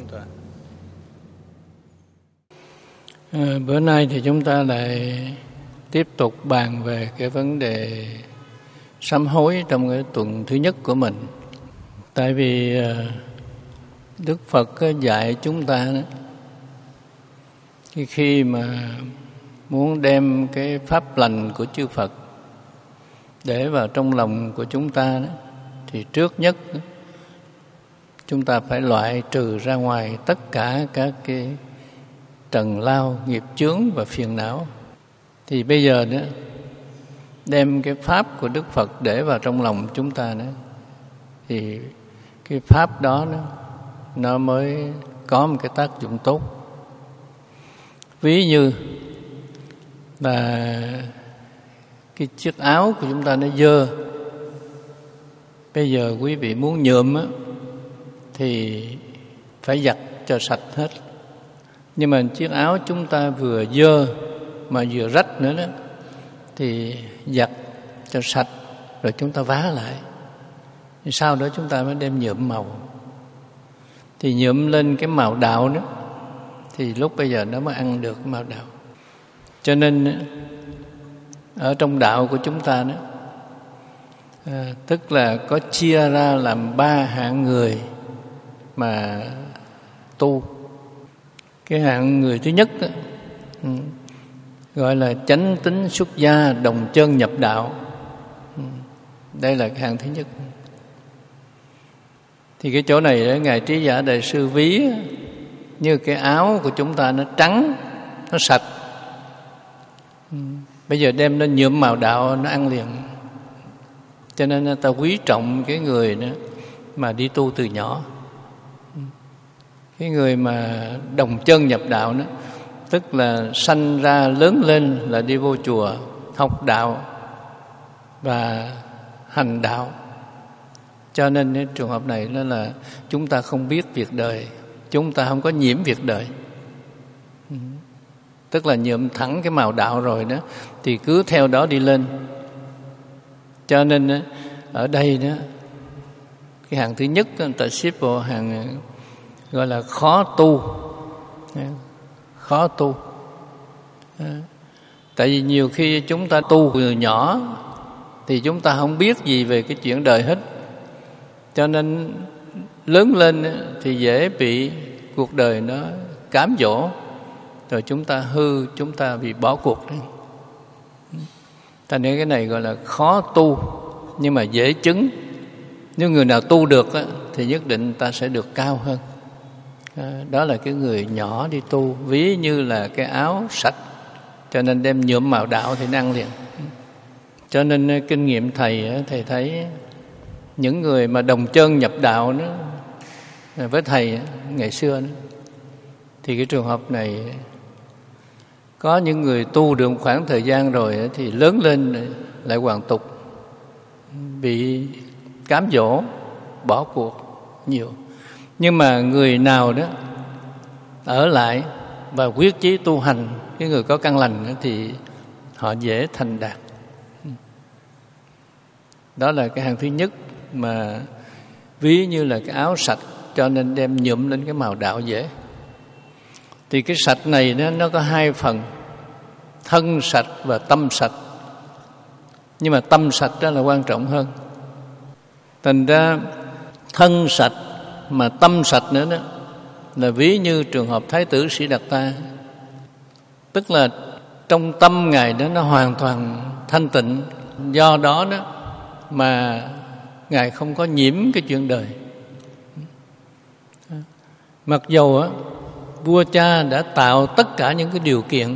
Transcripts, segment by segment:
toàn. Bữa nay thì chúng ta lại tiếp tục bàn về cái vấn đề sám hối trong cái tuần thứ nhất của mình. Tại vì Đức Phật dạy chúng ta đó, khi mà muốn đem cái pháp lành của chư Phật để vào trong lòng của chúng ta đó, thì trước nhất đó, chúng ta phải loại trừ ra ngoài tất cả các cái trần lao, nghiệp chướng và phiền não. Thì bây giờ đó, đem cái pháp của Đức Phật để vào trong lòng chúng ta đó, thì cái pháp đó nó mới có một cái tác dụng tốt. Ví như là cái chiếc áo của chúng ta nó dơ, bây giờ quý vị muốn nhuộm á, thì phải giặt cho sạch hết. Nhưng mà chiếc áo chúng ta vừa dơ mà vừa rách nữa đó, thì giặt cho sạch rồi chúng ta vá lại. Sau đó chúng ta mới đem nhuộm màu. Thì nhuộm lên cái màu đạo đó, thì lúc bây giờ nó mới ăn được màu đạo. Cho nên ở trong đạo của chúng ta đó, tức là có chia ra làm 3 hạng người mà tu. Cái hạng người thứ nhất đó, gọi là chánh tín xuất gia đồng chân nhập đạo. Đây là cái hạng thứ nhất. Thì cái chỗ này đó, Ngài Trí Giả Đại Sư ví như cái áo của chúng ta nó trắng, nó sạch. Bây giờ đem nó nhuộm màu đạo, nó ăn liền. Cho nên ta quý trọng cái người đó mà đi tu từ nhỏ. Cái người mà đồng chân nhập đạo đó, tức là sanh ra lớn lên là đi vô chùa học đạo và hành đạo. Cho nên cái trường hợp này đó là chúng ta không biết việc đời, chúng ta không có nhiễm việc đời. Tức là nhuộm thẳng cái màu đạo rồi đó, thì cứ theo đó đi lên. Cho nên ở đây đó, cái hạng thứ nhất người ta xếp vào hàng gọi là khó tu. Khó tu. Tại vì nhiều khi chúng ta tu từ nhỏ thì chúng ta không biết gì về cái chuyện đời hết. Cho nên lớn lên thì dễ bị cuộc đời nó cám dỗ, rồi chúng ta hư, chúng ta bị bỏ cuộc. Thành nên cái này gọi là khó tu nhưng mà dễ chứng. Nếu người nào tu được thì nhất định ta sẽ được cao hơn. Đó là cái người nhỏ đi tu, ví như là cái áo sạch, cho nên đem nhuộm màu đạo thì nó ăn liền. Cho nên kinh nghiệm thầy thấy những người mà đồng chân nhập đạo đó, với thầy ngày xưa đó, thì cái trường hợp này có những người tu được một khoảng thời gian rồi thì lớn lên lại hoàn tục, bị cám dỗ, bỏ cuộc nhiều. Nhưng mà người nào đó ở lại và quyết chí tu hành, cái người có căn lành thì họ dễ thành đạt. Đó là cái hàng thứ nhất mà ví như là cái áo sạch, cho nên đem nhuộm lên cái màu đạo dễ. Thì cái sạch này nó có 2 phần, thân sạch và tâm sạch. Nhưng mà tâm sạch đó là quan trọng hơn. Thành ra thân sạch mà tâm sạch nữa đó là ví như trường hợp Thái tử Siddhartha. Tức là trong tâm Ngài đó nó hoàn toàn thanh tịnh. Do đó đó mà Ngài không có nhiễm cái chuyện đời. Mặc dầu vua cha đã tạo tất cả những cái điều kiện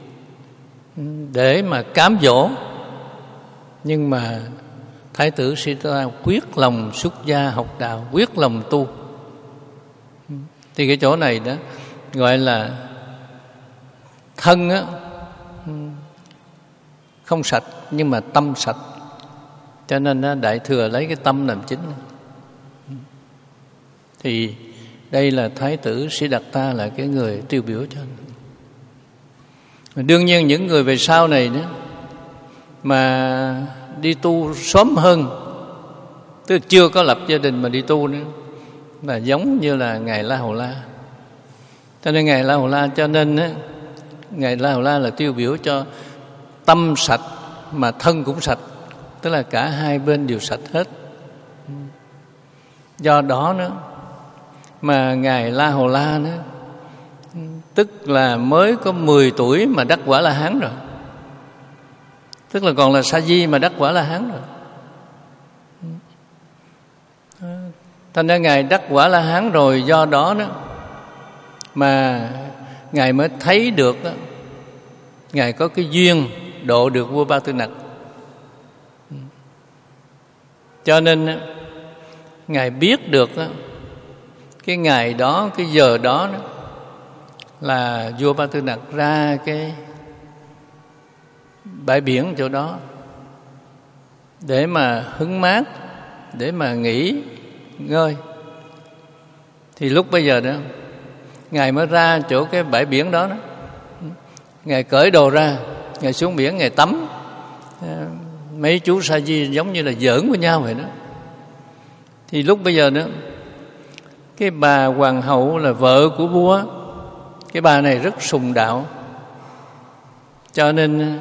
để mà cám dỗ, nhưng mà Thái tử Siddhartha quyết lòng xuất gia học đạo, quyết lòng tu. Thì cái chỗ này đó gọi là thân không sạch nhưng mà tâm sạch. Cho nên Đại Thừa lấy cái tâm làm chính. Thì đây là Thái tử Siddhartha là cái người tiêu biểu cho. Đương nhiên những người về sau này đó mà đi tu sớm hơn, tức là chưa có lập gia đình mà đi tu nữa, là giống như là Ngài La Hầu La. Cho nên Ngài La Hầu La, cho nên á, Ngài La Hầu La là tiêu biểu cho tâm sạch mà thân cũng sạch, tức là cả hai bên đều sạch hết. Do đó nữa mà Ngài La Hầu La nữa, tức là mới có 10 tuổi mà đắc quả La Hán rồi, tức là còn là Sa Di mà đắc quả La Hán rồi. Thành ra Ngài đắc quả La Hán rồi, do đó đó mà Ngài mới thấy được đó, Ngài có cái duyên độ được vua Ba Tư Nặc. Cho nên Ngài biết được cái ngày đó, cái giờ đó là vua Ba Tư Nặc ra cái bãi biển chỗ đó để mà hứng mát, để mà nghỉ ngơi. Thì lúc bây giờ đó Ngài mới ra chỗ cái bãi biển đó, Ngài cởi đồ ra, Ngài xuống biển, Ngài tắm. Mấy chú Sa Di giống như là giỡn với nhau vậy đó. Thì lúc bây giờ đó, cái bà hoàng hậu là vợ của vua, cái bà này rất sùng đạo. Cho nên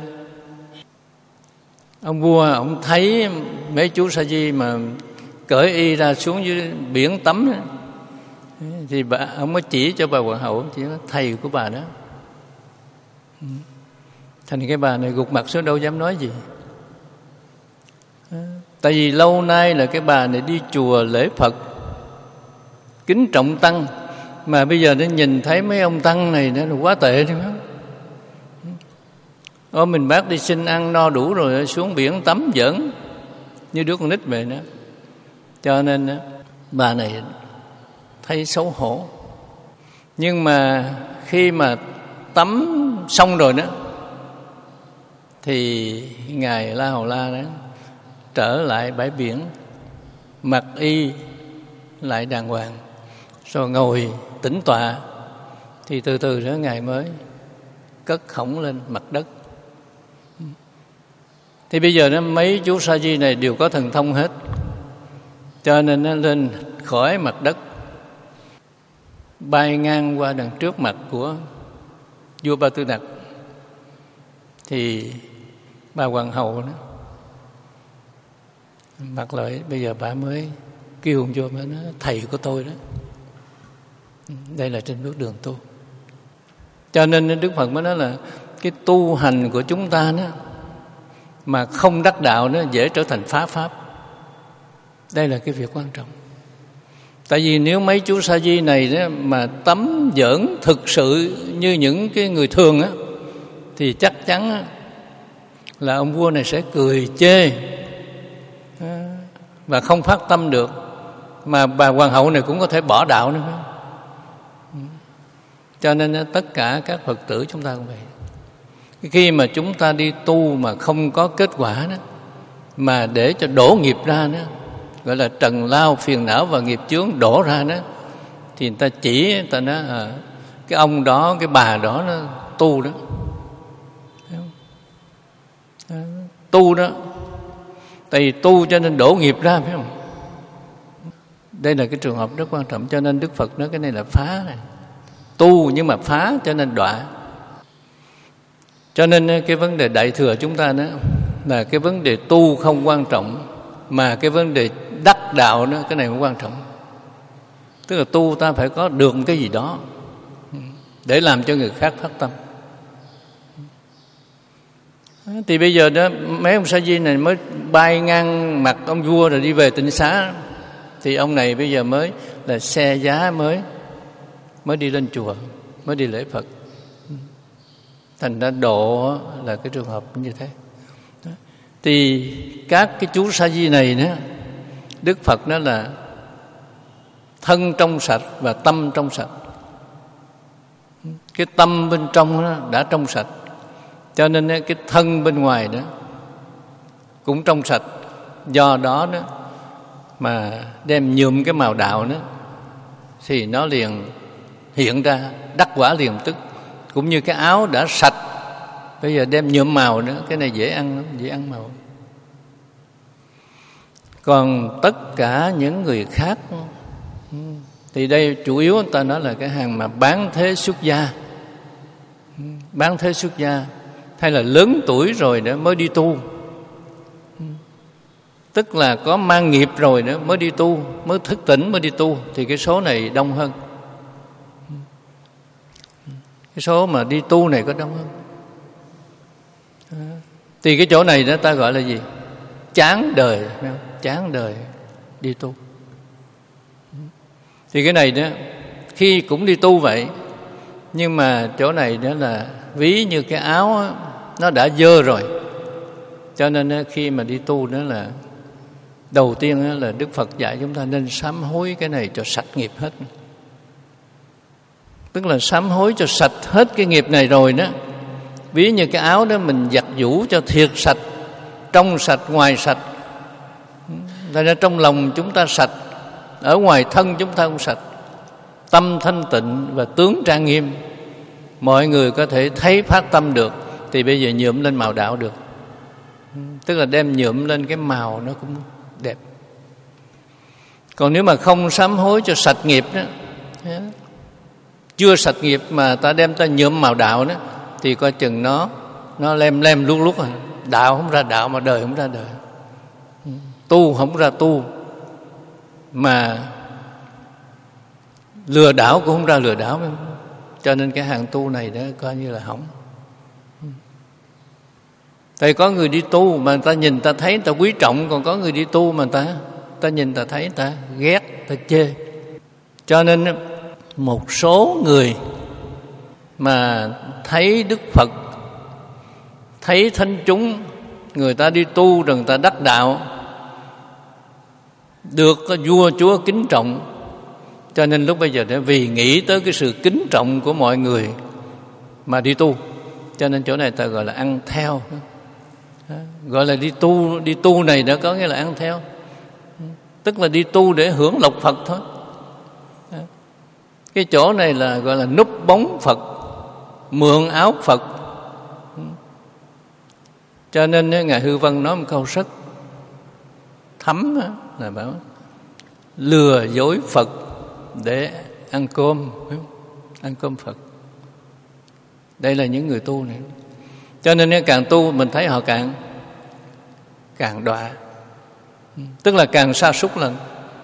ông vua, ông thấy mấy chú Sa Di mà cởi y ra xuống dưới biển tắm đó, thì ông mới chỉ cho bà hoàng hậu, chỉ nói thầy của bà đó. Thành cái bà này gục mặt xuống, đâu dám nói gì. Tại vì lâu nay là cái bà này đi chùa lễ Phật, kính trọng tăng, mà bây giờ nó nhìn thấy mấy ông tăng này nó là quá tệ thôi. Mình bác đi xin ăn no đủ rồi xuống biển tắm giỡn như đứa con nít vậy đó. Cho nên bà này thấy xấu hổ. Nhưng mà khi mà tắm xong rồi đó thì Ngài La Hầu La đó trở lại bãi biển, mặc y lại đàng hoàng, rồi ngồi tĩnh tọa. Thì từ từ đó Ngài mới cất khổng lên mặt đất. Thì bây giờ đó mấy chú Sa Di này đều có thần thông hết, cho nên nó lên khỏi mặt đất, bay ngang qua đằng trước mặt của vua Ba Tư Nặc. Thì bà hoàng hậu đó mặt lại, bây giờ bà mới kêu ông vua, mới nói thầy của tôi đó, đây là trên bước đường tu. Cho nên Đức Phật mới nói là cái tu hành của chúng ta đó mà không đắc đạo nó dễ trở thành phá pháp. Đây là cái việc quan trọng. Tại vì nếu mấy chú Sa Di này đó mà tắm giỡn thực sự như những cái người thường á, thì chắc chắn á, là ông vua này sẽ cười chê và không phát tâm được, mà bà hoàng hậu này cũng có thể bỏ đạo nữa. Cho nên tất cả các Phật tử chúng ta cũng vậy. Khi mà chúng ta đi tu mà không có kết quả đó, mà để cho đổ nghiệp ra đó, gọi là trần lao phiền não và nghiệp chướng đổ ra đó, thì người ta chỉ, người ta nói cái ông đó, cái bà đó nó tu đó, tu đó, tại vì tu cho nên đổ nghiệp ra, phải không? Đây là cái trường hợp rất quan trọng. Cho nên Đức Phật nói cái này là phá này. Tu nhưng mà phá cho nên đọa. Cho nên cái vấn đề đại thừa chúng ta đó là cái vấn đề tu không quan trọng, mà cái vấn đề đắc đạo đó, cái này cũng quan trọng. Tức là tu ta phải có được cái gì đó để làm cho người khác phát tâm. Thì bây giờ đó mấy ông Sa Di này mới bay ngang mặt ông vua rồi đi về tịnh xá. Thì ông này bây giờ mới là xe giá mới đi lên chùa, mới đi lễ Phật. Thành ra độ là cái trường hợp như thế. Thì các cái chú Sa Di này nữa, Đức Phật nói là thân trong sạch và tâm trong sạch. Cái tâm bên trong đó đã trong sạch, cho nên cái thân bên ngoài đó cũng trong sạch. Do đó đó mà đem nhuộm cái màu đạo đó, thì nó liền hiện ra đắc quả liền tức. Cũng như cái áo đã sạch, bây giờ đem nhuộm màu nữa, cái này dễ ăn lắm, dễ ăn màu. Còn tất cả những người khác Thì đây chủ yếu người ta nói là cái hàng mà bán thế xuất gia. Bán thế xuất gia hay là lớn tuổi rồi nữa mới đi tu, tức là có mang nghiệp rồi nữa mới đi tu, mới thức tỉnh mới đi tu, thì cái số này đông hơn. Cái số mà đi tu này có đông hơn. Thì cái chỗ này đó ta gọi là gì? Chán đời, chán đời đi tu. Thì cái này đó khi cũng đi tu vậy, nhưng mà chỗ này đó là ví như cái áo đó, nó đã dơ rồi, cho nên đó, khi mà đi tu đó là đầu tiên đó là Đức Phật dạy chúng ta nên sám hối cái này cho sạch nghiệp hết. Tức là sám hối cho sạch hết cái nghiệp này rồi đó. Ví như cái áo đó mình giặt giũ cho thiệt sạch, trong sạch ngoài sạch. Tại ra trong lòng chúng ta sạch, ở ngoài thân chúng ta cũng sạch, tâm thanh tịnh và tướng trang nghiêm, mọi người có thể thấy phát tâm được, thì bây giờ nhuộm lên màu đạo được. Tức là đem nhuộm lên cái màu nó cũng đẹp. Còn nếu mà không sám hối cho sạch nghiệp đó, chưa sạch nghiệp mà ta đem ta nhuộm màu đạo đó, thì coi chừng nó lem lem luốc luốc. Đạo không ra đạo mà đời không ra đời, tu không ra tu, mà lừa đảo cũng không ra lừa đảo. Cho nên cái hàng tu này đó coi như là hỏng. Tại có người đi tu mà ta nhìn ta thấy ta quý trọng, còn có người đi tu mà ta nhìn ta thấy ta ghét, ta chê. Cho nên một số người mà thấy Đức Phật, thấy thánh chúng, người ta đi tu rồi người ta đắc đạo, được vua chúa kính trọng, cho nên lúc bây giờ để vì nghĩ tới cái sự kính trọng của mọi người mà đi tu, cho nên chỗ này ta gọi là ăn theo. Gọi là đi tu này đã có nghĩa là ăn theo, tức là đi tu để hưởng lộc Phật thôi. Cái chỗ này là gọi là núp bóng Phật, mượn áo Phật. Cho nên Ngài Hư Vân nói một câu rất thấm, là bảo lừa dối Phật để ăn cơm, ăn cơm Phật. Đây là những người tu này. Cho nên càng tu mình thấy họ càng đọa, tức là càng sa sút lần.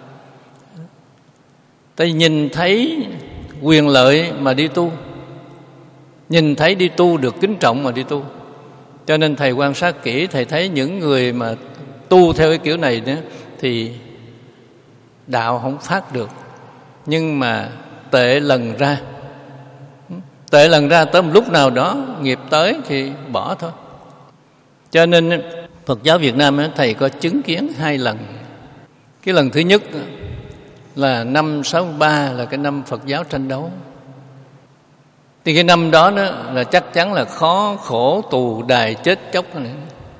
Tại nhìn thấy quyền lợi mà đi tu, nhìn thấy đi tu được kính trọng mà đi tu. Cho nên thầy quan sát kỹ, thầy thấy những người mà tu theo cái kiểu này đó thì đạo không phát được, nhưng mà tệ lần ra. Tệ lần ra tới một lúc nào đó nghiệp tới thì bỏ thôi. Cho nên Phật giáo Việt Nam thầy có chứng kiến 2 lần. Cái lần thứ nhất là năm 63, là cái năm Phật giáo tranh đấu. Thì cái năm đó là chắc chắn là khó khổ tù đài chết chóc này.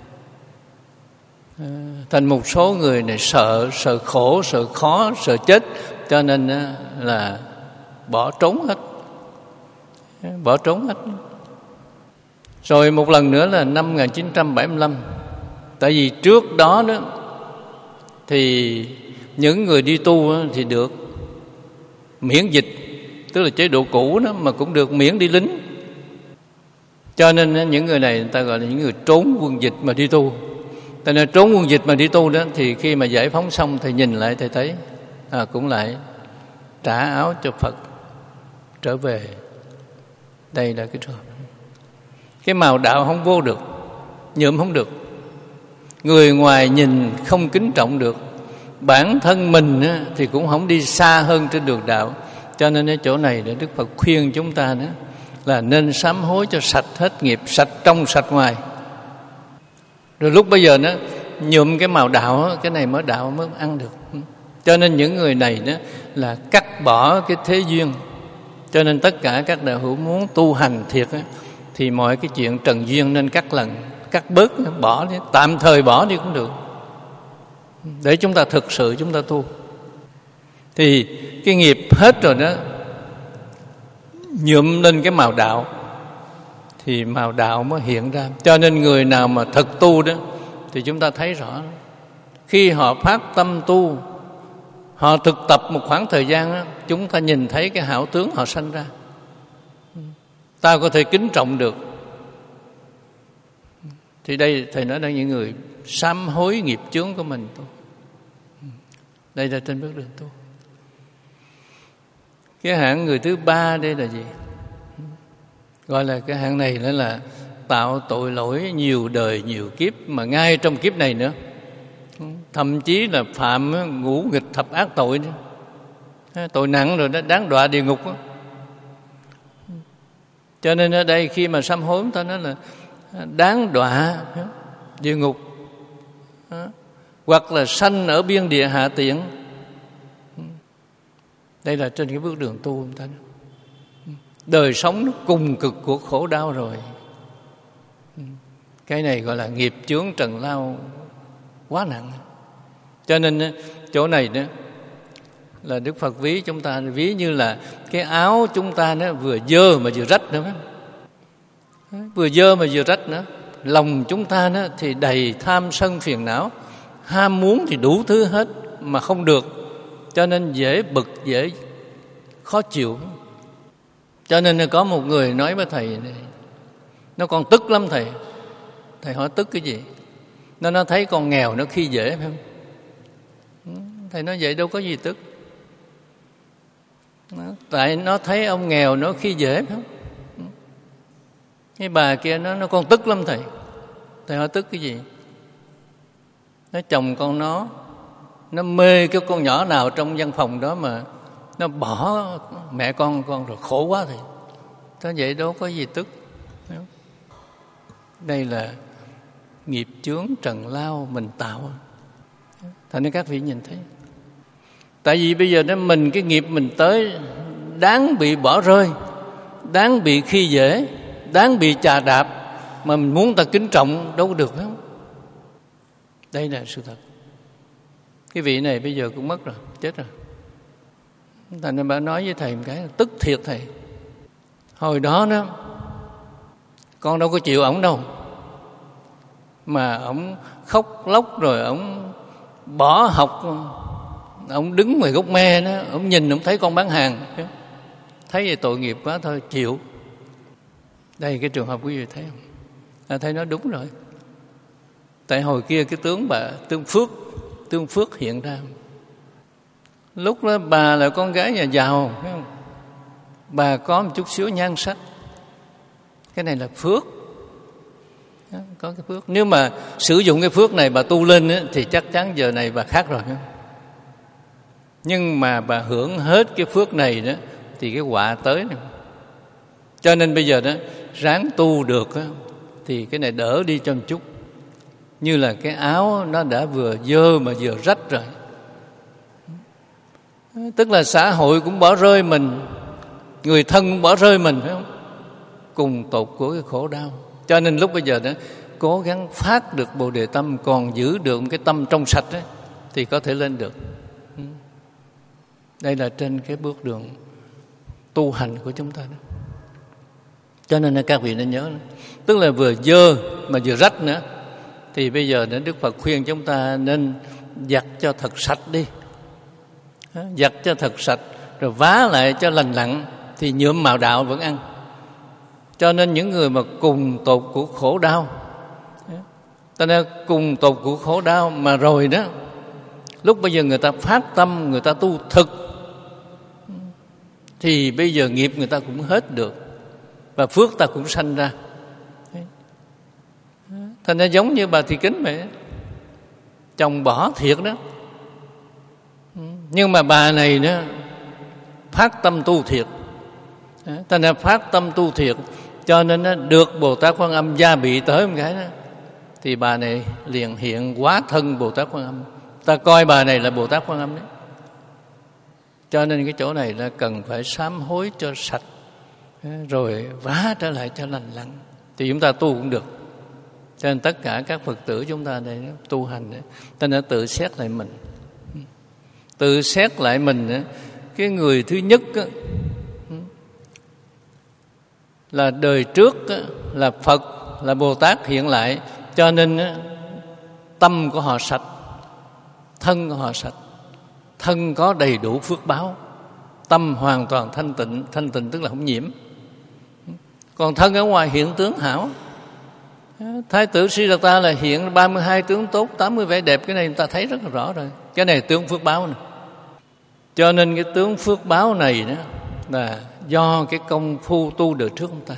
Thành một số người này sợ khổ, sợ khó, sợ chết, cho nên là bỏ trốn hết. Rồi một lần nữa là năm 1975. Tại vì trước đó thì những người đi tu thì được miễn dịch, tức là chế độ cũ đó, mà cũng được miễn đi lính. Cho nên những người này người ta gọi là những người trốn quân dịch mà đi tu. Tại nên trốn quân dịch mà đi tu đó, thì khi mà giải phóng xong thì nhìn lại thầy thấy cũng lại trả áo cho Phật trở về. Đây là cái trường hợp. Cái màu đạo không vô được, nhuộm không được, người ngoài nhìn không kính trọng được, bản thân mình thì cũng không đi xa hơn trên đường đạo. Cho nên ở chỗ này để Đức Phật khuyên chúng ta đó là nên sám hối cho sạch hết nghiệp, sạch trong sạch ngoài. Rồi lúc bây giờ nhuộm cái màu đạo, cái này mới đạo mới ăn được. Cho nên những người này đó là cắt bỏ cái thế duyên. Cho nên tất cả các đạo hữu muốn tu hành thiệt thì mọi cái chuyện trần duyên nên cắt bớt, bỏ đi, tạm thời bỏ đi cũng được, để chúng ta thực sự chúng ta tu. Thì cái nghiệp hết rồi đó, nhuộm lên cái màu đạo thì màu đạo mới hiện ra. Cho nên người nào mà thực tu đó thì chúng ta thấy rõ, khi họ phát tâm tu, Họ thực tập một khoảng thời gian đó, chúng ta nhìn thấy cái hảo tướng họ sanh ra, ta có thể kính trọng được. Thì đây thầy nói là những người sám hối nghiệp chướng của mình tu. Đây là trên bước đường tu. Cái hạng người thứ ba đây là gì? Gọi là cái hạng này nữa là tạo tội lỗi nhiều đời nhiều kiếp, mà ngay trong kiếp này nữa, thậm chí là phạm ngũ nghịch thập ác tội nữa. Tội nặng rồi đó, đáng đọa địa ngục đó. Cho nên ở đây khi mà sám hối, ta nói là đáng đọa địa ngục, hoặc là sanh ở biên địa hạ tiễn. Đây là trên cái bước đường tu chúng ta. Đời sống nó cùng cực của khổ đau rồi. Cái này gọi là nghiệp chướng trần lao quá nặng. Cho nên chỗ này đó là Đức Phật ví chúng ta, ví như là cái áo chúng ta nó vừa dơ mà vừa rách nữa. Vừa dơ mà vừa rách nữa. Lòng chúng ta nó thì đầy tham sân phiền não, ham muốn thì đủ thứ hết mà không được, cho nên dễ bực, dễ khó chịu. Cho nên có một người nói với thầy này, nó còn tức lắm thầy. Thầy hỏi tức cái gì? Nó thấy con nghèo nó khi dễ, phải không? Thầy nói vậy đâu có gì tức. Tại nó thấy ông nghèo nó khi dễ, phải không? Cái bà kia nó còn tức lắm thầy. Thầy hỏi tức cái gì? Nó chồng con nó mê cái con nhỏ nào trong văn phòng đó mà nó bỏ mẹ con rồi khổ quá thầy. Thế vậy đâu có gì tức. Đây là nghiệp chướng trần lao mình tạo. Thành nên các vị nhìn thấy. Tại vì bây giờ mình cái nghiệp mình tới đáng bị bỏ rơi, đáng bị khi dễ, đáng bị chà đạp, mà mình muốn ta kính trọng đâu có được, phải không? Đây là sự thật. Cái vị này bây giờ cũng mất rồi, chết rồi. Thành nên bà nói với thầy một cái tức thiệt thầy. Hồi đó con đâu có chịu ổng đâu, mà ổng khóc lóc rồi ổng bỏ học, ổng đứng ngoài gốc me đó, ổng nhìn ổng thấy con bán hàng, thấy vậy tội nghiệp quá thôi chịu. Đây cái trường hợp quý vị thấy không? Thấy nó đúng rồi. Tại hồi kia cái tướng bà Tương Phước hiện ra. Lúc đó bà là con gái nhà giàu, phải không? Bà có một chút xíu nhan sắc. Cái này là phước. Có cái phước. Nếu mà sử dụng cái phước này bà tu lên thì chắc chắn giờ này bà khác rồi. Nhưng mà bà hưởng hết cái phước này đó thì cái họa tới này. Cho nên bây giờ đó ráng tu được thì cái này đỡ đi cho một chút. Như là cái áo nó đã vừa dơ mà vừa rách rồi. Tức là xã hội cũng bỏ rơi mình, người thân cũng bỏ rơi mình, phải không? Cùng tột của cái khổ đau. Cho nên lúc bây giờ đó cố gắng phát được Bồ Đề Tâm, còn giữ được cái tâm trong sạch ấy, thì có thể lên được. Đây là trên cái bước đường tu hành của chúng ta đó. Cho nên là các vị nên nhớ, tức là vừa dơ mà vừa rách nữa. Thì bây giờ Đức Phật khuyên chúng ta nên giặt cho thật sạch đi. Giặt cho thật sạch, rồi vá lại cho lành lặn, thì nhuộm màu đạo vẫn ăn. Cho nên những người mà cùng tột của khổ đau, ta nói cùng tột của khổ đau mà rồi đó, lúc bây giờ người ta phát tâm, người ta tu thực, thì bây giờ nghiệp người ta cũng hết được, và phước ta cũng sanh ra. Thành ra giống như bà Thị Kính vậy, chồng bỏ thiệt đó, nhưng mà bà này đó phát tâm tu thiệt. Thành ra phát tâm tu thiệt, cho nên nó được Bồ Tát Quan Âm gia bị tới một cái đó, thì bà này liền hiện hóa thân Bồ Tát Quan Âm. Ta coi bà này là Bồ Tát Quan Âm đấy. Cho nên cái chỗ này là cần phải sám hối cho sạch, rồi vá trở lại cho lành lặn, thì chúng ta tu cũng được. Cho nên tất cả các Phật tử chúng ta đây tu hành đấy, ta đã tự xét lại mình. Tự xét lại mình, cái người thứ nhất là đời trước là Phật, là Bồ Tát hiện lại, cho nên tâm của họ sạch, thân của họ sạch. thân có đầy đủ phước báo, tâm hoàn toàn thanh tịnh tức là không nhiễm. Còn thân ở ngoài hiện tướng hảo. Thái tử Siddhartha là hiện 32 tướng tốt, 80 vẻ đẹp. Cái này chúng ta thấy rất là rõ rồi. Cái này tướng phước báo này. Cho nên cái tướng phước báo này đó là do cái công phu tu đời trước chúng ta.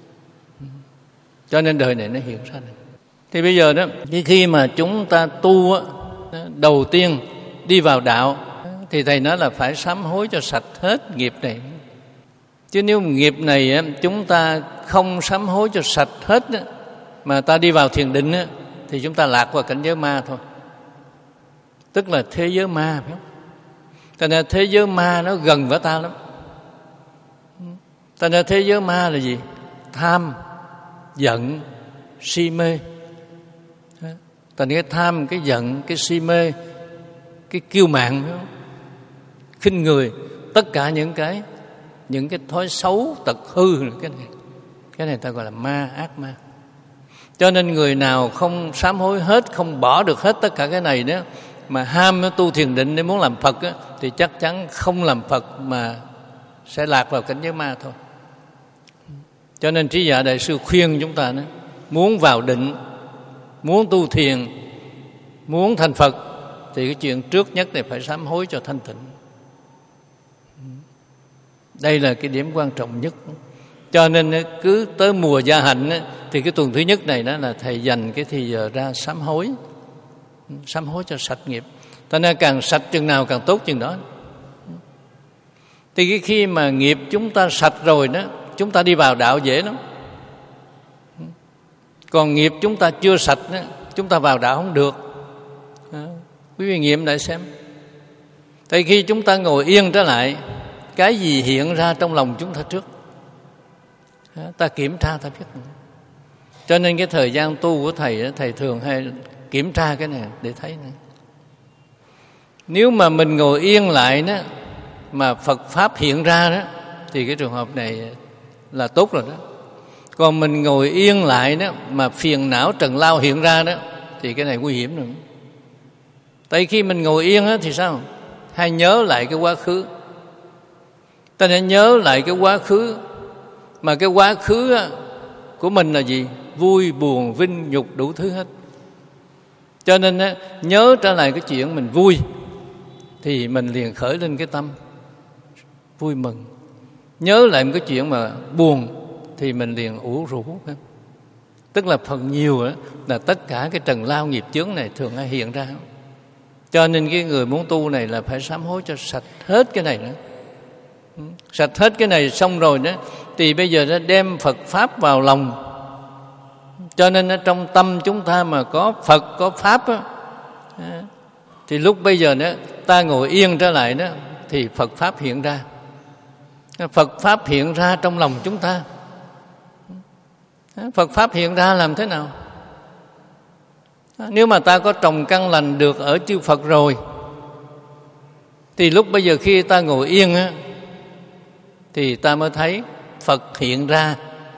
Cho nên đời này nó hiện ra này. Thì bây giờ đó, khi mà chúng ta tu á, đầu tiên đi vào đạo, thì thầy nói là phải sám hối cho sạch hết nghiệp này. Chứ nếu nghiệp này á, chúng ta không sám hối cho sạch hết á, mà ta đi vào thiền định á, thì chúng ta lạc vào cảnh giới ma thôi. Tức là thế giới ma, phải không? Thành ra thế giới ma nó gần với ta lắm. Thành ra thế giới ma là gì? Tham, giận, si mê. Thành cái tham, cái giận, cái si mê, cái kiêu mạn, phải không? Khinh người, tất cả những cái thói xấu, tật hư, cái này ta gọi là ma, ác ma. Cho nên người nào không sám hối hết, không bỏ được hết tất cả cái này đó, mà ham nó tu thiền định để muốn làm Phật á, thì chắc chắn không làm Phật mà sẽ lạc vào cảnh giới ma thôi. Cho nên Trí Dạ Đại Sư khuyên chúng ta đó, muốn vào định, muốn tu thiền, muốn thành Phật, thì cái chuyện trước nhất này phải sám hối cho thanh tịnh. Đây là cái điểm quan trọng nhất. Cho nên cứ tới mùa gia hạnh thì cái tuần thứ nhất này đó là thầy dành cái thì giờ ra sám hối cho sạch nghiệp. Cho nên càng sạch chừng nào càng tốt chừng đó. Thì khi mà nghiệp chúng ta sạch rồi đó, chúng ta đi vào đạo dễ lắm. Còn nghiệp chúng ta chưa sạch đó, chúng ta vào đạo không được. Quý vị nghiệm lại xem. Tại khi chúng ta ngồi yên trở lại, cái gì hiện ra trong lòng chúng ta trước, ta kiểm tra ta biết. Cho nên cái thời gian tu của thầy, thầy thường hay kiểm tra cái này để thấy này. Nếu mà mình ngồi yên lại đó, mà Phật Pháp hiện ra đó, thì cái trường hợp này là tốt rồi đó. Còn mình ngồi yên lại đó, mà phiền não trần lao hiện ra đó, thì cái này nguy hiểm rồi. Tại khi mình ngồi yên đó, thì sao? Hay nhớ lại cái quá khứ. Ta hãy nhớ lại cái quá khứ. Mà cái quá khứ của mình là gì? Vui, buồn, vinh, nhục, đủ thứ hết. Cho nên nhớ trở lại cái chuyện mình vui, thì mình liền khởi lên cái tâm vui mừng. Nhớ lại một cái chuyện mà buồn, thì mình liền ủ rũ. Tức là phần nhiều là tất cả cái trần lao nghiệp chướng này thường hay hiện ra. Cho nên cái người muốn tu này là phải sám hối cho sạch hết cái này nữa. Sạch hết cái này xong rồi đó, thì bây giờ nó đem Phật Pháp vào lòng. Cho nên trong tâm chúng ta mà có Phật, có Pháp đó, thì lúc bây giờ đó, ta ngồi yên trở lại đó, thì Phật Pháp hiện ra. Phật Pháp hiện ra trong lòng chúng ta. Phật Pháp hiện ra làm thế nào? Nếu mà ta có trồng căn lành được ở chư Phật rồi, thì lúc bây giờ khi ta ngồi yên á, thì ta mới thấy Phật hiện ra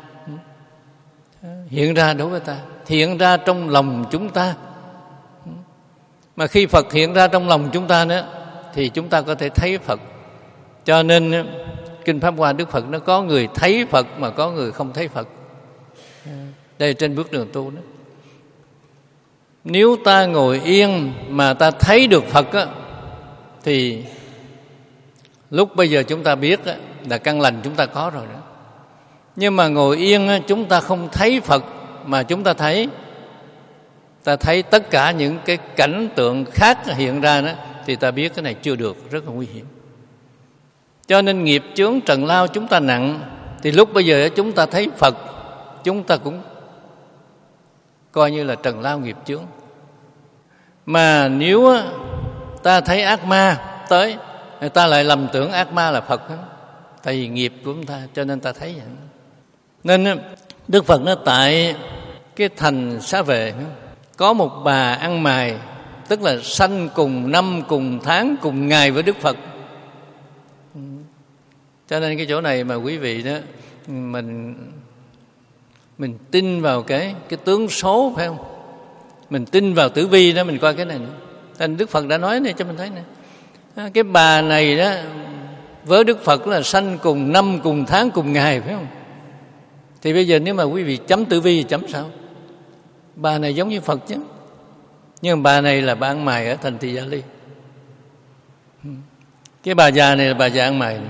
đối với ta, hiện ra trong lòng chúng ta. Mà khi Phật hiện ra trong lòng chúng ta nữa, thì chúng ta có thể thấy Phật. Cho nên Kinh Pháp Hoa Đức Phật nó có người thấy Phật mà có người không thấy Phật. Đây trên bước đường tu đó. Nếu ta ngồi yên mà ta thấy được Phật á, thì lúc bây giờ chúng ta biết á, là căn lành chúng ta có rồi đó. Nhưng mà ngồi yên á, chúng ta không thấy Phật, mà chúng ta thấy tất cả những cái cảnh tượng khác hiện ra đó, thì ta biết cái này chưa được, rất là nguy hiểm. Cho nên nghiệp chướng trần lao chúng ta nặng, thì lúc bây giờ chúng ta thấy Phật, chúng ta cũng coi như là trần lao nghiệp chướng. Mà nếu ta thấy ác ma tới, người ta lại lầm tưởng ác ma là Phật. Tại vì nghiệp của chúng ta, cho nên ta thấy vậy. Nên Đức Phật nó tại cái thành Xá Vệ, có một bà ăn mày, tức là sanh cùng năm, cùng tháng, cùng ngày với Đức Phật. Cho nên cái chỗ này mà quý vị đó, mình tin vào cái tướng số, phải không? Mình tin vào tử vi đó, mình coi cái này nữa. Nên Đức Phật đã nói này cho mình thấy này. Cái bà này đó với Đức Phật là sanh cùng năm, cùng tháng, cùng ngày, phải không? Thì bây giờ nếu mà quý vị chấm tử vi thì chấm sao? Bà này giống như Phật chứ. Nhưng bà này là bà ăn mày ở thành Tỳ Gia Ly. Cái bà già này là bà già ăn mày.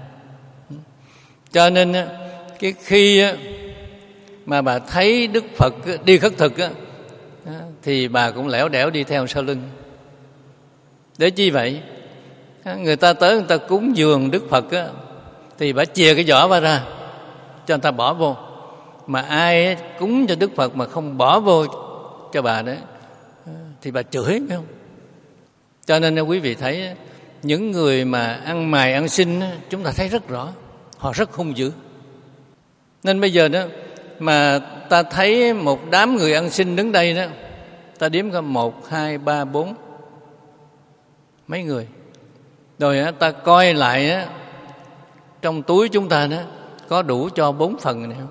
Cho nên cái khi mà bà thấy Đức Phật đi khất thực thì bà cũng lẻo đẻo đi theo sau lưng. Để chi vậy? Người ta tới người ta cúng dường Đức Phật thì bà chìa cái giỏ bà ra cho người ta bỏ vô. Mà ai cúng cho Đức Phật mà không bỏ vô cho bà đấy thì bà chửi, phải không? Cho nên quý vị thấy những người mà ăn mày ăn xin chúng ta thấy rất rõ, họ rất hung dữ. Nên bây giờ đó mà ta thấy một đám người ăn xin đứng đây đó, ta đếm có 1, 2, 3, 4 mấy người. Rồi ta coi lại trong túi chúng ta đó có đủ cho 4 phần này không?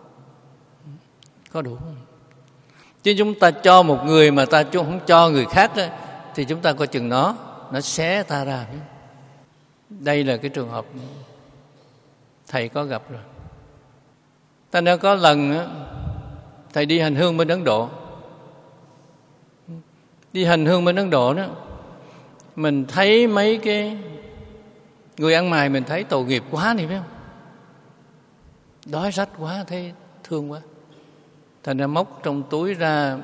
Có đủ không? Chứ chúng ta cho một người mà ta không cho người khác đó, thì chúng ta coi chừng nó xé ta ra. Đây là cái trường hợp thầy có gặp rồi. Ta đã có lần thầy đi hành hương bên Ấn Độ. Đi hành hương bên Ấn Độ đó, mình thấy mấy cái người ăn mày, mình thấy tội nghiệp quá này, phải không? Đói rách quá, thấy thương quá. Thành ra móc trong túi ra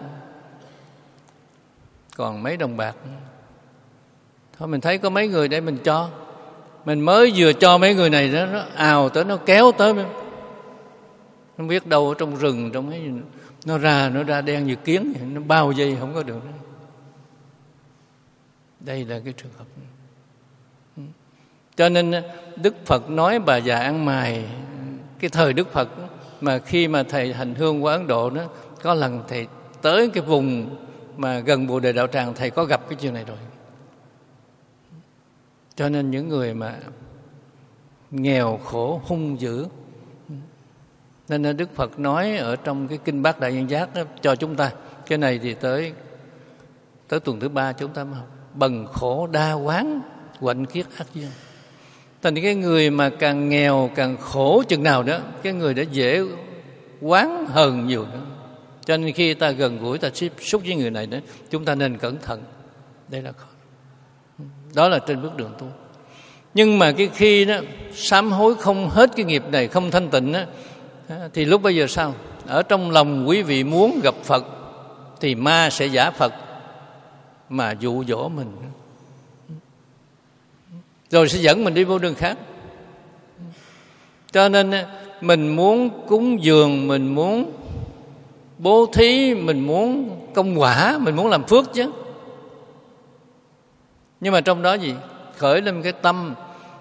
còn mấy đồng bạc. Thôi mình thấy có mấy người để mình cho. Mình mới vừa cho mấy người này đó, nó ào tới, nó kéo tới. Không biết đâu ở trong rừng, trong cái nó ra đen như kiến, nó bao dây không có được. Đây là cái trường hợp. Cho nên Đức Phật nói bà già ăn mày. Cái thời Đức Phật mà khi mà thầy hành hương qua Ấn Độ đó, có lần thầy tới cái vùng mà gần Bồ Đề Đạo Tràng, thầy có gặp cái chuyện này rồi. Cho nên những người mà nghèo khổ hung dữ, nên Đức Phật nói ở trong cái kinh Bát Đại Nhân Giác đó, cho chúng ta cái này thì tới tuần thứ 3 chúng ta mới học. Bần khổ đa quán, quạnh kiết ác duyên. Thành cái người mà càng nghèo càng khổ chừng nào đó, cái người đó dễ oán hờn nhiều nữa. Cho nên khi ta gần gũi, ta tiếp xúc với người này đó, chúng ta nên cẩn thận. Đây là khó. Đó là trên bước đường tu. Nhưng mà cái khi đó sám hối không hết cái nghiệp này, không thanh tịnh đó, thì lúc bây giờ sao? Ở trong lòng quý vị muốn gặp Phật thì ma sẽ giả Phật mà dụ dỗ mình, rồi sẽ dẫn mình đi vô đường khác. Cho nên mình muốn cúng dường, mình muốn bố thí, mình muốn công quả, mình muốn làm phước chứ. Nhưng mà trong đó gì? Khởi lên cái tâm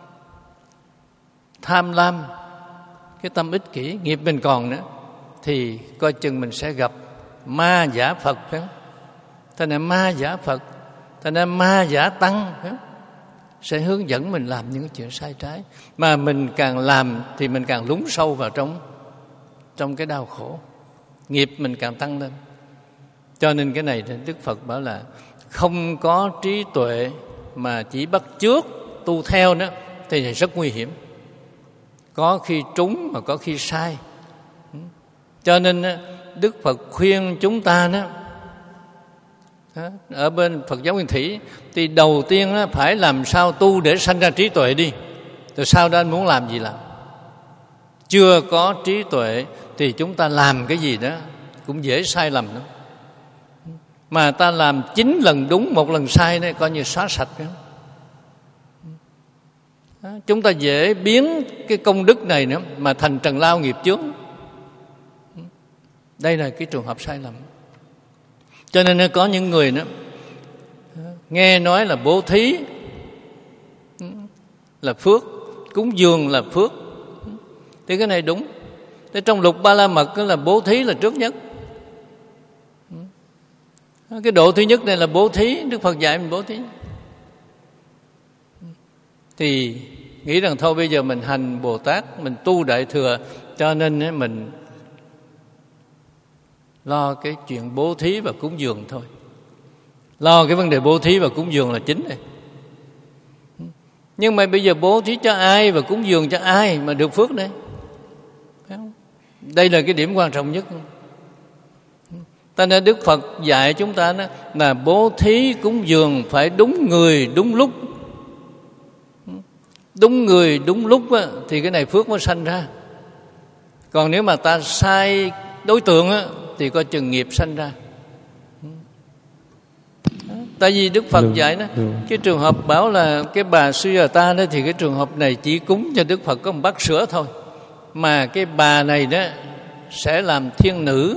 tham lam, cái tâm ích kỷ, nghiệp mình còn nữa, thì coi chừng mình sẽ gặp ma giả Phật, phải không? Thế nên ma giả Phật, thế nên ma giả Tăng, phải không? Sẽ hướng dẫn mình làm những cái chuyện sai trái. Mà mình càng làm thì mình càng lún sâu vào trong cái đau khổ, nghiệp mình càng tăng lên. Cho nên cái này thì Đức Phật bảo là không có trí tuệ mà chỉ bắt chước tu theo đó thì rất nguy hiểm. Có khi trúng mà có khi sai. Cho nên Đức Phật khuyên chúng ta đó, ở bên Phật giáo Nguyên Thủy thì đầu tiên phải làm sao tu để sanh ra trí tuệ đi, rồi sau đó anh muốn làm gì làm. Chưa có trí tuệ thì chúng ta làm cái gì đó cũng dễ sai lầm lắm. Mà ta làm 9 lần đúng 1 lần sai đấy, coi như xóa sạch đó. Chúng ta dễ biến cái công đức này nữa mà thành trần lao nghiệp chướng. Đây là cái trường hợp sai lầm. Cho nên có những người đó nghe nói là bố thí là phước, cúng dường là phước, thì cái này đúng. Thế trong Lục Ba La Mật là bố thí là trước nhất. Cái độ thứ nhất này là bố thí, Đức Phật dạy mình bố thí. Thì nghĩ rằng thôi bây giờ mình hành Bồ Tát, mình tu Đại Thừa, cho nên mình lo cái chuyện bố thí và cúng dường thôi. Lo cái vấn đề bố thí và cúng dường là chính này. Nhưng mà bây giờ bố thí cho ai và cúng dường cho ai mà được phước đây? Phải không? Đây là cái điểm quan trọng nhất. Ta nên Đức Phật dạy chúng ta đó là bố thí cúng dường phải đúng người đúng lúc. Đúng người đúng lúc á, thì cái này phước mới sanh ra. Còn nếu mà ta sai đối tượng á, thì coi chừng nghiệp sanh ra. Tại vì Đức Phật dạy đó, cái trường hợp bảo là cái bà Sujata đó, thì cái trường hợp này chỉ cúng cho Đức Phật có một bát sữa thôi. Mà cái bà này đó sẽ làm thiên nữ,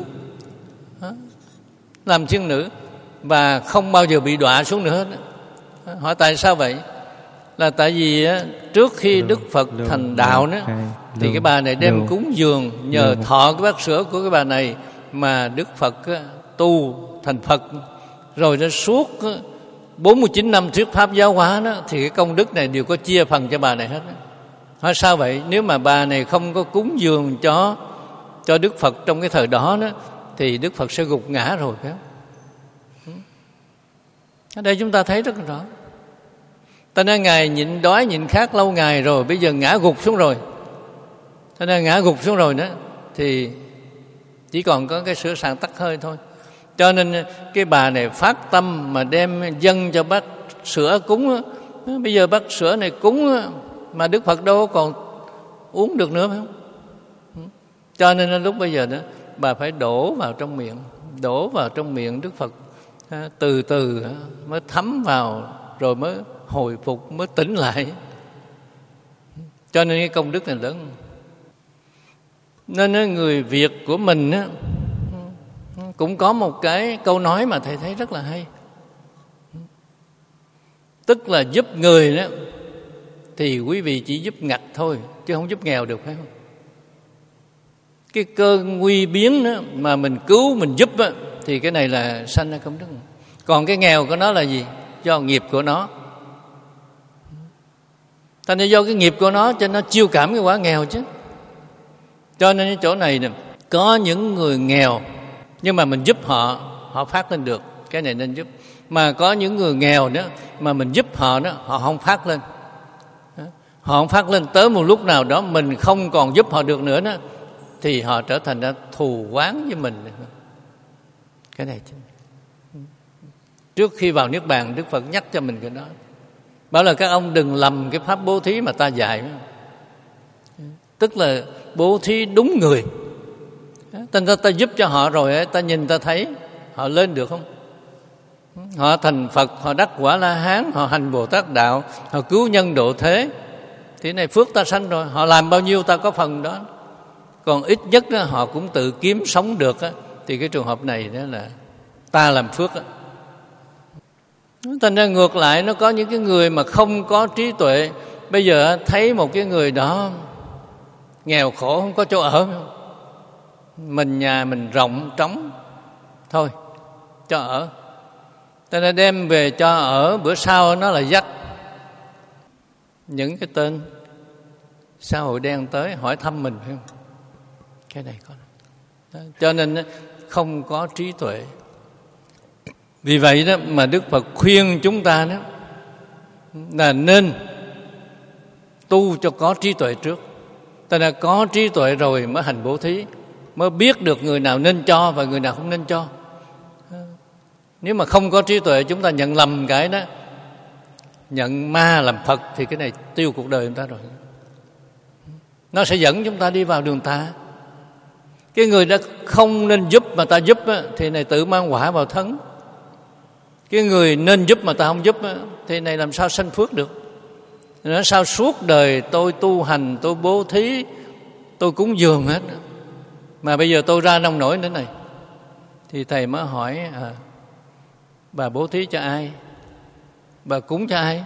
làm thiên nữ và không bao giờ bị đọa xuống nữa hết. Hỏi tại sao vậy? Là tại vì trước khi Đức Phật thành đạo đó, thì cái bà này đem cúng dường, nhờ thọ cái bát sữa của cái bà này mà Đức Phật tu thành Phật. Rồi nó suốt 49 năm thuyết pháp giáo hóa đó, thì cái công đức này đều có chia phần cho bà này hết. Hỏi sao vậy? Nếu mà bà này không có cúng dường cho Đức Phật trong cái thời đó đó, thì Đức Phật sẽ gục ngã rồi. Phải không? Ở đây chúng ta thấy rất rõ. Ta nói Ngài nhịn đói nhịn khát lâu ngày rồi, bây giờ ngã gục xuống rồi. Ta nói ngã gục xuống rồi đó, thì chỉ còn có cái sữa sàn tắc hơi thôi. Cho nên cái bà này phát tâm mà đem dâng cho bát sữa cúng. Bây giờ bát sữa này cúng mà Đức Phật đâu còn uống được nữa, phải không? Cho nên lúc bây giờ đó, bà phải đổ vào trong miệng. Đổ vào trong miệng Đức Phật, từ từ mới thấm vào, rồi mới hồi phục, mới tỉnh lại. Cho nên cái công đức này lớn. Nên người Việt của mình á, cũng có một cái câu nói mà thầy thấy rất là hay. Tức là giúp người đó thì quý vị chỉ giúp ngặt thôi, chứ không giúp nghèo được, phải không? Cái cơn nguy biến đó mà mình cứu, mình giúp đó, thì cái này là sanh ra công đức. Còn cái nghèo của nó là gì? Do nghiệp của nó. Thành ra do cái nghiệp của nó cho nó chiêu cảm cái quả nghèo chứ. Cho nên cái chỗ này nè, có những người nghèo nhưng mà mình giúp họ, họ phát lên được, cái này nên giúp. Mà có những người nghèo đó mà mình giúp họ đó, họ không phát lên. Họ không phát lên, tới một lúc nào đó mình không còn giúp họ được nữa đó, thì họ trở thành ra thù oán với mình. Cái này trước khi vào Niết Bàn, Đức Phật nhắc cho mình cái đó, bảo là các ông đừng lầm cái pháp bố thí mà ta dạy. Tức là bố thí đúng người. Ta giúp cho họ rồi, ta nhìn ta thấy họ lên được không? Họ thành Phật, họ đắc quả La Hán, họ hành Bồ Tát đạo, họ cứu nhân độ thế, thì này phước ta sanh rồi. Họ làm bao nhiêu ta có phần đó. Còn ít nhất đó, họ cũng tự kiếm sống được á, thì cái trường hợp này đó là ta làm phước á. Thành ra ngược lại, nó có những cái người mà không có trí tuệ. Bây giờ thấy một cái người đó nghèo khổ, không có chỗ ở, mình nhà mình rộng trống thôi, cho ở. Ta nên đem về cho ở, bữa sau nó là dắt những cái tên xã hội đen tới hỏi thăm mình, phải không? Cái này có. Cho nên không có trí tuệ. Vì vậy đó mà Đức Phật khuyên chúng ta đó là nên tu cho có trí tuệ trước. Ta đã có trí tuệ rồi mới hành bố thí, mới biết được người nào nên cho và người nào không nên cho. Nếu mà không có trí tuệ, chúng ta nhận lầm cái đó, nhận ma làm Phật, thì cái này tiêu cuộc đời chúng ta rồi. Nó sẽ dẫn chúng ta đi vào đường tà. Cái người đã không nên giúp mà ta giúp á, thì này tự mang quả vào thân. Cái người nên giúp mà ta không giúp á, thì này làm sao sanh phước được? Nó sao suốt đời tôi tu hành, tôi bố thí, tôi cúng dường hết, mà bây giờ tôi ra nông nổi nữa này. Thì thầy mới hỏi, bà bố thí cho ai? Bà cúng cho ai?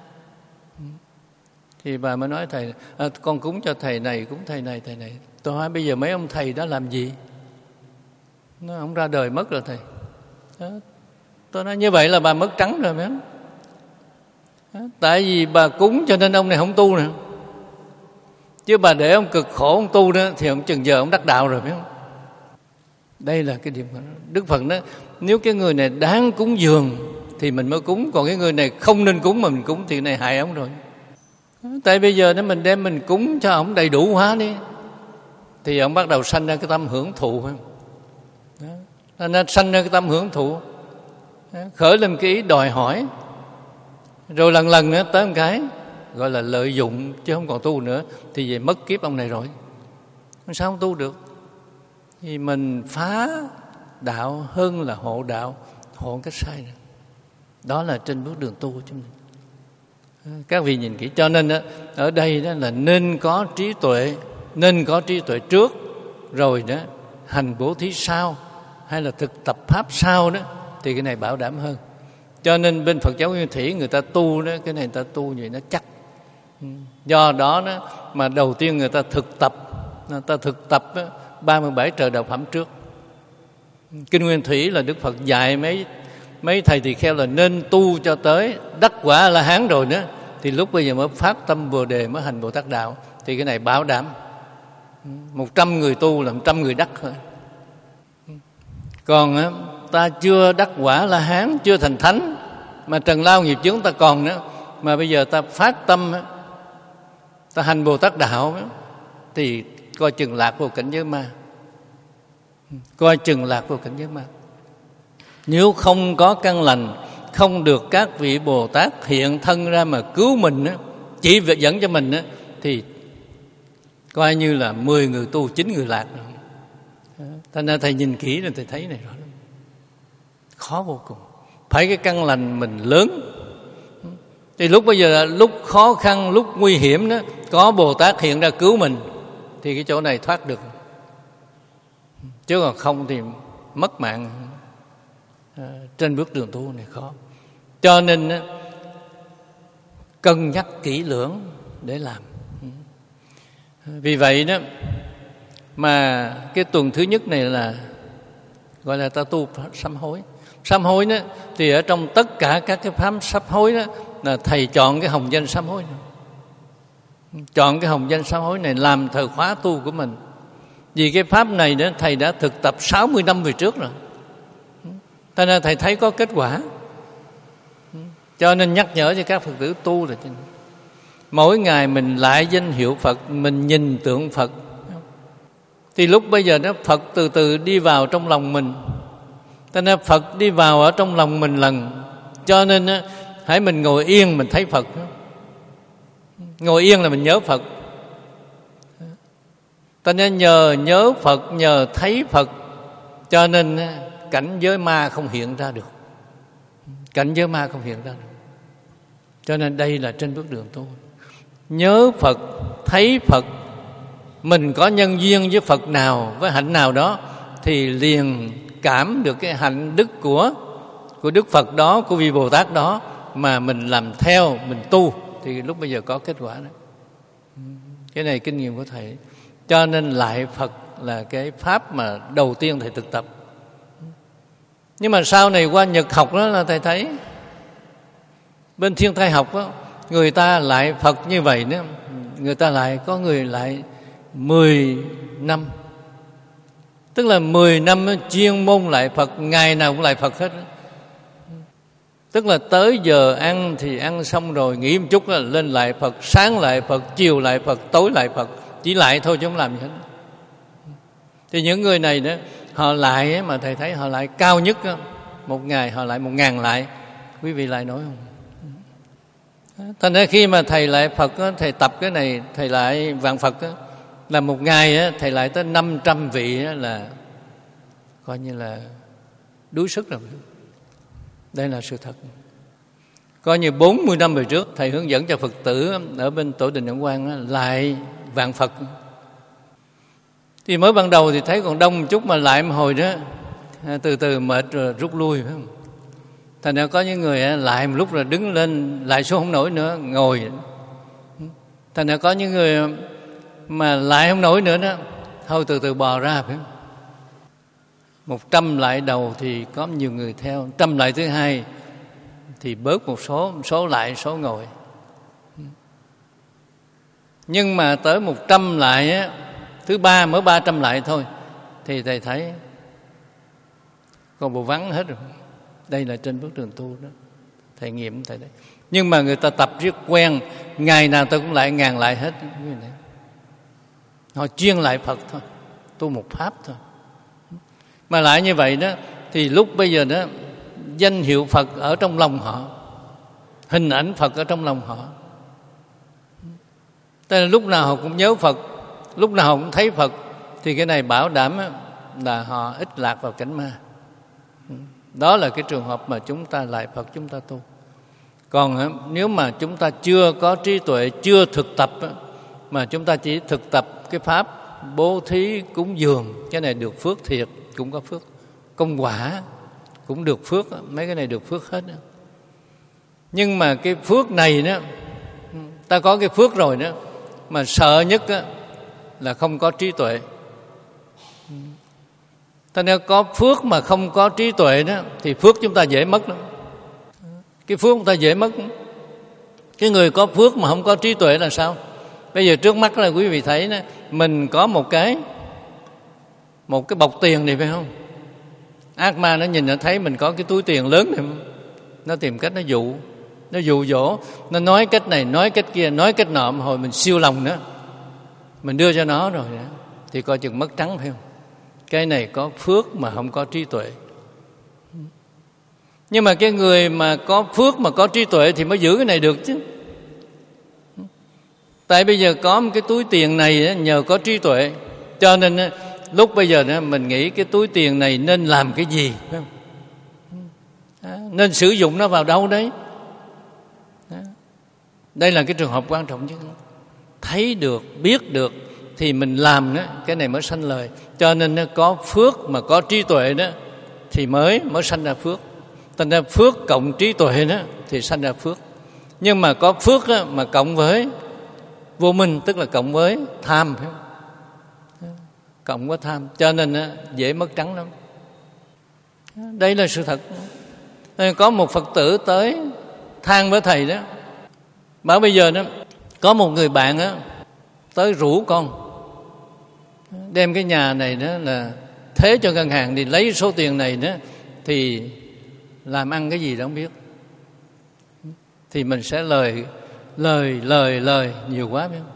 Thì bà mới nói thầy, con cúng cho thầy này, cúng thầy này, thầy này. Tôi hỏi bây giờ mấy ông thầy đó làm gì? Nó ông ra đời mất rồi thầy. Đó. Tôi nói như vậy là bà mất trắng rồi mấy. Tại vì bà cúng cho nên ông này không tu nữa. Chứ bà để ông cực khổ ông tu đó, thì ông chừng giờ ông đắc đạo rồi, phải không? Đây là cái điểm của nó. Đức Phật nói nếu cái người này đáng cúng dường thì mình mới cúng, còn cái người này không nên cúng mà mình cúng thì cái này hại ông rồi. Tại bây giờ nếu mình đem mình cúng cho ông đầy đủ hóa đi, thì ông bắt đầu sanh ra cái tâm hưởng thụ. Nó sanh ra cái tâm hưởng thụ, khởi lên cái ý đòi hỏi, rồi lần lần nữa tới một cái gọi là lợi dụng, chứ không còn tu nữa, thì về mất kiếp ông này rồi. Sao không tu được? Thì mình phá đạo hơn là hộ đạo, hộ cái sai này. Đó là trên bước đường tu của chúng mình. Các vị nhìn kỹ. Cho nên ở đây đó là nên có trí tuệ, nên có trí tuệ trước, rồi đó hành bố thí sau, hay là thực tập pháp sau đó, thì cái này bảo đảm hơn. Cho nên bên Phật giáo Nguyên Thủy người ta tu đó, cái này người ta tu vậy nó chắc. Do đó mà đầu tiên người ta thực tập 37 trời đạo phẩm trước. Kinh Nguyên Thủy là Đức Phật dạy mấy thầy tỳ kheo là nên tu cho tới đắc quả A-la-hán rồi nữa, thì lúc bây giờ mới phát tâm Bồ Đề, mới hành Bồ Tát đạo. Thì cái này bảo đảm 100 người tu là 100 người đắc thôi. Còn ta chưa đắc quả A-la-hán, chưa thành thánh, mà trần lao nghiệp chướng ta còn nữa, mà bây giờ ta phát tâm, ta hành Bồ Tát đạo, thì coi chừng lạc vào cảnh giới ma. Coi chừng lạc vào cảnh giới ma. Nếu không có căn lành, không được các vị Bồ Tát hiện thân ra mà cứu mình, chỉ việc dẫn cho mình, thì coi như là 10 người tu 9 người lạc. Thành ra thầy nhìn kỹ rồi thầy thấy này rõ lắm. Khó vô cùng. Phải cái căn lành mình lớn. Thì lúc bây giờ là lúc khó khăn, lúc nguy hiểm đó, có Bồ Tát hiện ra cứu mình, thì cái chỗ này thoát được. Chứ còn không thì mất mạng. Trên bước đường tu này khó. Cho nên cân nhắc kỹ lưỡng để làm. Vì vậy đó mà cái tuần thứ nhất này là gọi là ta tu sám hối. Sám hối đó thì ở trong tất cả các cái pháp sám hối đó là thầy chọn cái hồng danh sám hối này. Chọn cái hồng danh sám hối này làm thời khóa tu của mình. Vì cái pháp này đó thầy đã thực tập 60 năm về trước rồi. Cho nên thầy thấy có kết quả. Cho nên nhắc nhở cho các Phật tử tu là mỗi ngày mình lại danh hiệu Phật, mình nhìn tượng Phật, thì lúc bây giờ đó Phật từ từ đi vào trong lòng mình. Cho nên Phật đi vào ở trong lòng mình lần. Cho nên hãy mình ngồi yên mình thấy Phật. Ngồi yên là mình nhớ Phật. Cho nên nhờ nhớ Phật, nhờ thấy Phật, cho nên cảnh giới ma không hiện ra được. Cảnh giới ma không hiện ra được. Cho nên đây là trên bước đường tu. Nhớ Phật, thấy Phật, mình có nhân duyên với Phật nào, với hạnh nào đó, thì liền cảm được cái hạnh đức của Đức Phật đó, của vị Bồ Tát đó, mà mình làm theo, mình tu, thì lúc bây giờ có kết quả đó. Cái này kinh nghiệm của thầy. Cho nên lại Phật là cái pháp mà đầu tiên thầy thực tập. Nhưng mà sau này qua Nhật học đó là thầy thấy bên Thiên Thai học đó, người ta lại Phật như vậy nữa, người ta lại có người lại 10 năm. Tức là 10 năm chuyên môn lại Phật, ngày nào cũng lại Phật hết. Tức là tới giờ ăn thì ăn xong rồi nghỉ một chút là lên lại Phật, sáng lại Phật, chiều lại Phật, tối lại Phật, chỉ lại thôi chứ không làm gì hết. Thì những người này đó, họ lại mà thầy thấy họ lại cao nhất đó, một ngày họ lại 1000 lại. Quý vị lại nói không? Thành ra khi mà thầy lại Phật đó, thầy tập cái này, thầy lại vạn Phật đó, là một ngày đó, thầy lại tới 500 vị đó, là coi như là đuối sức rồi. Đây là sự thật. Coi như 40 năm về trước thầy hướng dẫn cho Phật tử ở bên Tổ Đình Ấn Quang đó, lại vạn Phật. Thì mới ban đầu thì thấy còn đông một chút, mà lại một hồi đó từ từ mệt rồi rút lui, phải không? Thành ra có những người lại một lúc rồi đứng lên lại xuống không nổi nữa, ngồi. Thành ra có những người mà lại không nổi nữa đó, thôi từ từ bò ra, phải không? 100 lại đầu thì có nhiều người theo, 100 lại thứ hai thì bớt một số lại, số ngồi. Nhưng mà tới 100 lại á, thứ ba mới 300 lại thôi, thì thầy thấy còn bộ vắng hết rồi. Đây là trên bước đường tu đó, thầy nghiệm thầy đấy. Nhưng mà người ta tập rất quen, ngày nào tôi cũng lại ngàn lại hết. Họ chuyên lại Phật thôi, tu một pháp thôi. Mà lại như vậy đó thì lúc bây giờ đó danh hiệu Phật ở trong lòng họ, hình ảnh Phật ở trong lòng họ. Tức là lúc nào họ cũng nhớ Phật, lúc nào họ cũng thấy Phật, thì cái này bảo đảm là họ ít lạc vào cảnh ma. Đó là cái trường hợp mà chúng ta lại Phật, chúng ta tu. Còn nếu mà chúng ta chưa có trí tuệ, chưa thực tập, mà chúng ta chỉ thực tập cái pháp bố thí cúng dường, cái này được phước thiệt, cũng có phước. Công quả cũng được phước, mấy cái này được phước hết. Nhưng mà cái phước này đó, ta có cái phước rồi đó, mà sợ nhất đó, là không có trí tuệ. Ta nếu có phước mà không có trí tuệ đó, thì phước chúng ta dễ mất lắm. Cái phước chúng ta dễ mất. Cái người có phước mà không có trí tuệ là sao? Bây giờ trước mắt là quý vị thấy đó, mình có một cái bọc tiền này phải không? Ác ma nó nhìn nó thấy mình có cái túi tiền lớn này, nó tìm cách nó dụ dỗ, nó nói cách này, nói cách kia, nói cách nọ, mà hồi mình siêu lòng nữa, mình đưa cho nó rồi đó, thì coi chừng mất trắng phải không? Cái này có phước mà không có trí tuệ. Nhưng mà cái người mà có phước mà có trí tuệ thì mới giữ cái này được chứ. Tại bây giờ có một cái túi tiền này nhờ có trí tuệ, cho nên lúc bây giờ mình nghĩ cái túi tiền này nên làm cái gì, phải không? Nên sử dụng nó vào đâu đấy. Đây là cái trường hợp quan trọng nhất. Thấy được, biết được thì mình làm đó, cái này mới sanh lời. Cho nên có phước mà có trí tuệ đó thì mới sanh ra phước. Thành ra phước cộng trí tuệ đó thì sanh ra phước. Nhưng mà có phước đó, mà cộng với vô minh, tức là cộng với tham, phải không? Cộng với tham, cho nên dễ mất trắng lắm. Đây là sự thật. Có một Phật tử tới than với thầy đó, bảo bây giờ đó có một người bạn đó, tới rủ con đem cái nhà này đó là thế cho ngân hàng, thì lấy số tiền này đó thì làm ăn cái gì đó không biết. Thì mình sẽ lời nhiều quá biết không?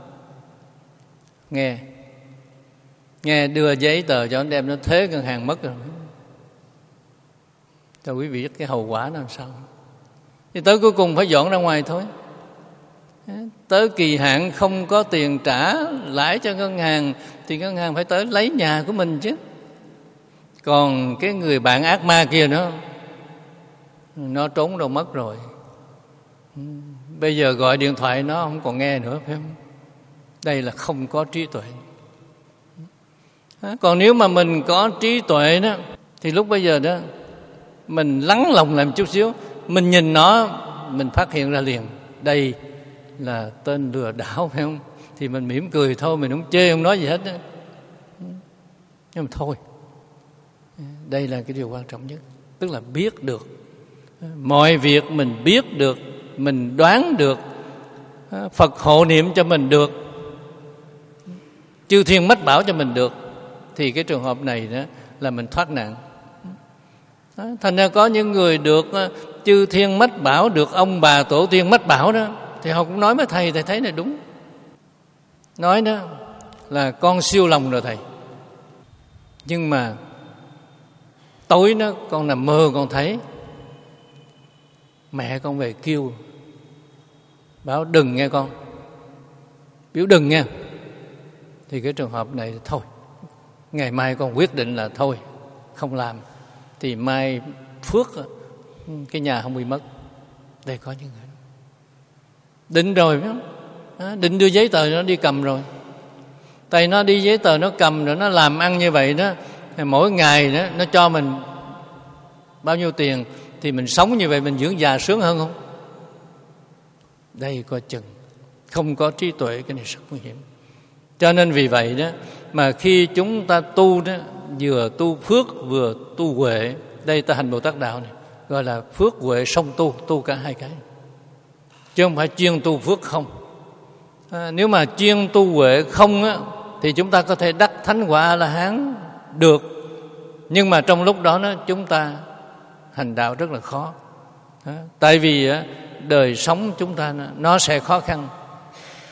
Nghe đưa giấy tờ cho nó đem nó thế ngân hàng mất rồi. Cho quý vị biết cái hậu quả nó làm sao. Thì tới cuối cùng phải dọn ra ngoài thôi. Tới kỳ hạn không có tiền trả lãi cho ngân hàng thì ngân hàng phải tới lấy nhà của mình chứ. Còn cái người bạn ác ma kia nó trốn đâu mất rồi. Bây giờ gọi điện thoại nó không còn nghe nữa, phải không? Đây là không có trí tuệ. Còn nếu mà mình có trí tuệ đó thì lúc bây giờ đó mình lắng lòng làm chút xíu, mình nhìn nó, mình phát hiện ra liền đây là tên lừa đảo, phải không? Thì mình mỉm cười thôi, mình không chê, không nói gì hết đó. Nhưng mà thôi, đây là cái điều quan trọng nhất. Tức là biết được mọi việc, mình biết được, mình đoán được, Phật hộ niệm cho mình được, chư thiên mách bảo cho mình được, thì cái trường hợp này đó là mình thoát nạn. Thành ra có những người được chư thiên mách bảo, được ông bà tổ tiên mách bảo đó, thì họ cũng nói với thầy thấy này đúng. Nói đó là con siêu lòng rồi thầy. Nhưng mà tối đó con nằm mơ con thấy mẹ con về kêu, bảo đừng nghe con, biểu đừng nghe. Thì cái trường hợp này thôi, ngày mai con quyết định là thôi, không làm. Thì mai phước cái nhà không bị mất. Đây có những người định rồi phải không? Định đưa giấy tờ nó đi cầm rồi. Tại nó đi giấy tờ nó cầm rồi nó làm ăn như vậy đó, mỗi ngày đó nó cho mình bao nhiêu tiền thì mình sống như vậy mình dưỡng già sướng hơn không? Đây coi chừng không có trí tuệ, cái này rất nguy hiểm. Cho nên vì vậy đó mà khi chúng ta tu đó, vừa tu phước vừa tu huệ. Đây ta hành Bồ Tát đạo này gọi là phước huệ song tu cả hai cái, chứ không phải chuyên tu phước không. Nếu mà chuyên tu huệ không á, thì chúng ta có thể đắc thánh quả A-la-hán được, nhưng mà trong lúc đó chúng ta hành đạo rất là khó. Tại vì đời sống chúng ta nó sẽ khó khăn.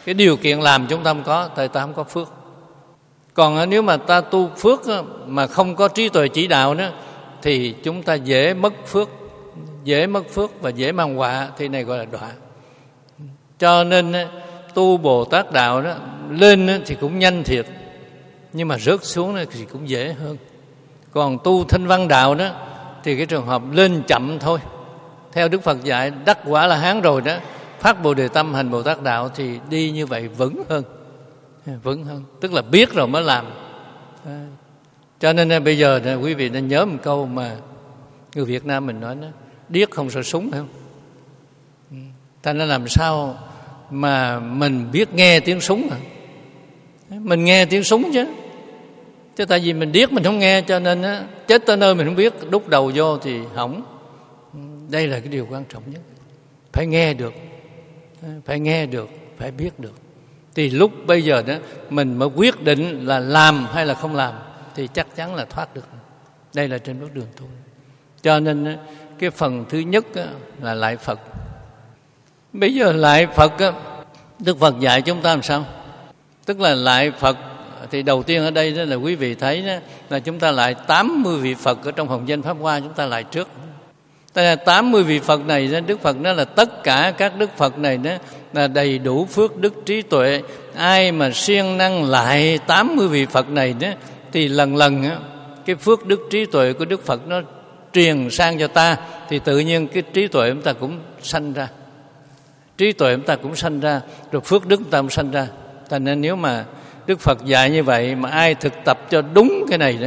Cái điều kiện làm chúng ta không có, tại ta không có phước. Còn nếu mà ta tu phước mà không có trí tuệ chỉ đạo nữa, thì chúng ta dễ mất phước và dễ mang họa, thì này gọi là đọa. Cho nên tu Bồ Tát đạo đó, lên thì cũng nhanh thiệt, nhưng mà rớt xuống thì cũng dễ hơn. Còn tu Thanh Văn đạo đó thì cái trường hợp lên chậm thôi. Theo Đức Phật dạy, đắc quả La Hán rồi đó, phát Bồ Đề Tâm hành Bồ Tát đạo thì đi như vậy vững hơn. Tức là biết rồi mới làm. Cho nên bây giờ quý vị nên nhớ một câu mà người Việt Nam mình nói, điếc không sợ súng, phải không? Ta nên làm sao mà mình biết nghe tiếng súng à? Mình nghe tiếng súng chứ tại vì mình điếc mình không nghe, cho nên chết tới nơi mình không biết, đút đầu vô thì hỏng. Đây là cái điều quan trọng nhất. Phải nghe được, phải biết được. Thì lúc bây giờ đó mình mới quyết định là làm hay là không làm, thì chắc chắn là thoát được. Đây là trên bước đường tu. Cho nên cái phần thứ nhất là lại Phật. Bây giờ lại Phật, Đức Phật dạy chúng ta làm sao? Tức là lại Phật thì đầu tiên ở đây đó là quý vị thấy đó, là chúng ta lại 80 vị Phật ở trong Hồng Danh Pháp Hoa, chúng ta lại trước. Tại là 80 vị Phật này đó, Đức Phật nói là tất cả các Đức Phật này đó là đầy đủ phước đức trí tuệ. Ai mà siêng năng lại 80 vị Phật này đó, thì lần lần đó, cái phước đức trí tuệ của Đức Phật nó truyền sang cho ta, thì tự nhiên cái trí tuệ chúng ta cũng sanh ra. Rồi phước đức chúng ta cũng sanh ra. Cho nên nếu mà Đức Phật dạy như vậy mà ai thực tập cho đúng cái này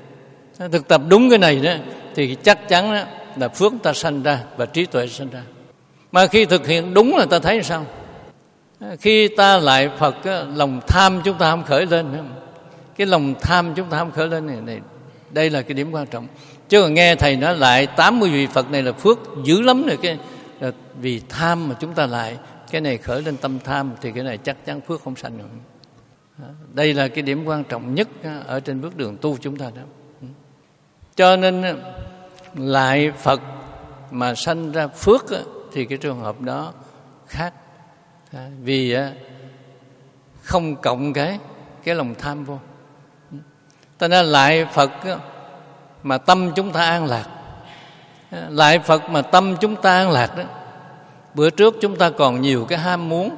đó, thì chắc chắn đó là phước ta sanh ra và trí tuệ sanh ra. Mà khi thực hiện đúng là ta thấy sao? Khi ta lại Phật, lòng tham chúng ta không khởi lên. Cái lòng tham chúng ta không khởi lên này, đây là cái điểm quan trọng. Chứ còn nghe Thầy nói lại 80 vị Phật này là phước dữ lắm rồi, cái là vì tham mà chúng ta lại cái này khởi lên tâm tham, thì cái này chắc chắn phước không sanh được. Đây là cái điểm quan trọng nhất ở trên bước đường tu chúng ta đó. Cho nên lại Phật mà sanh ra phước thì cái trường hợp đó khác, vì không cộng cái lòng tham vô. Ta nên lại Phật mà tâm chúng ta an lạc, lại Phật mà tâm chúng ta an lạc đó. Bữa trước chúng ta còn nhiều cái ham muốn,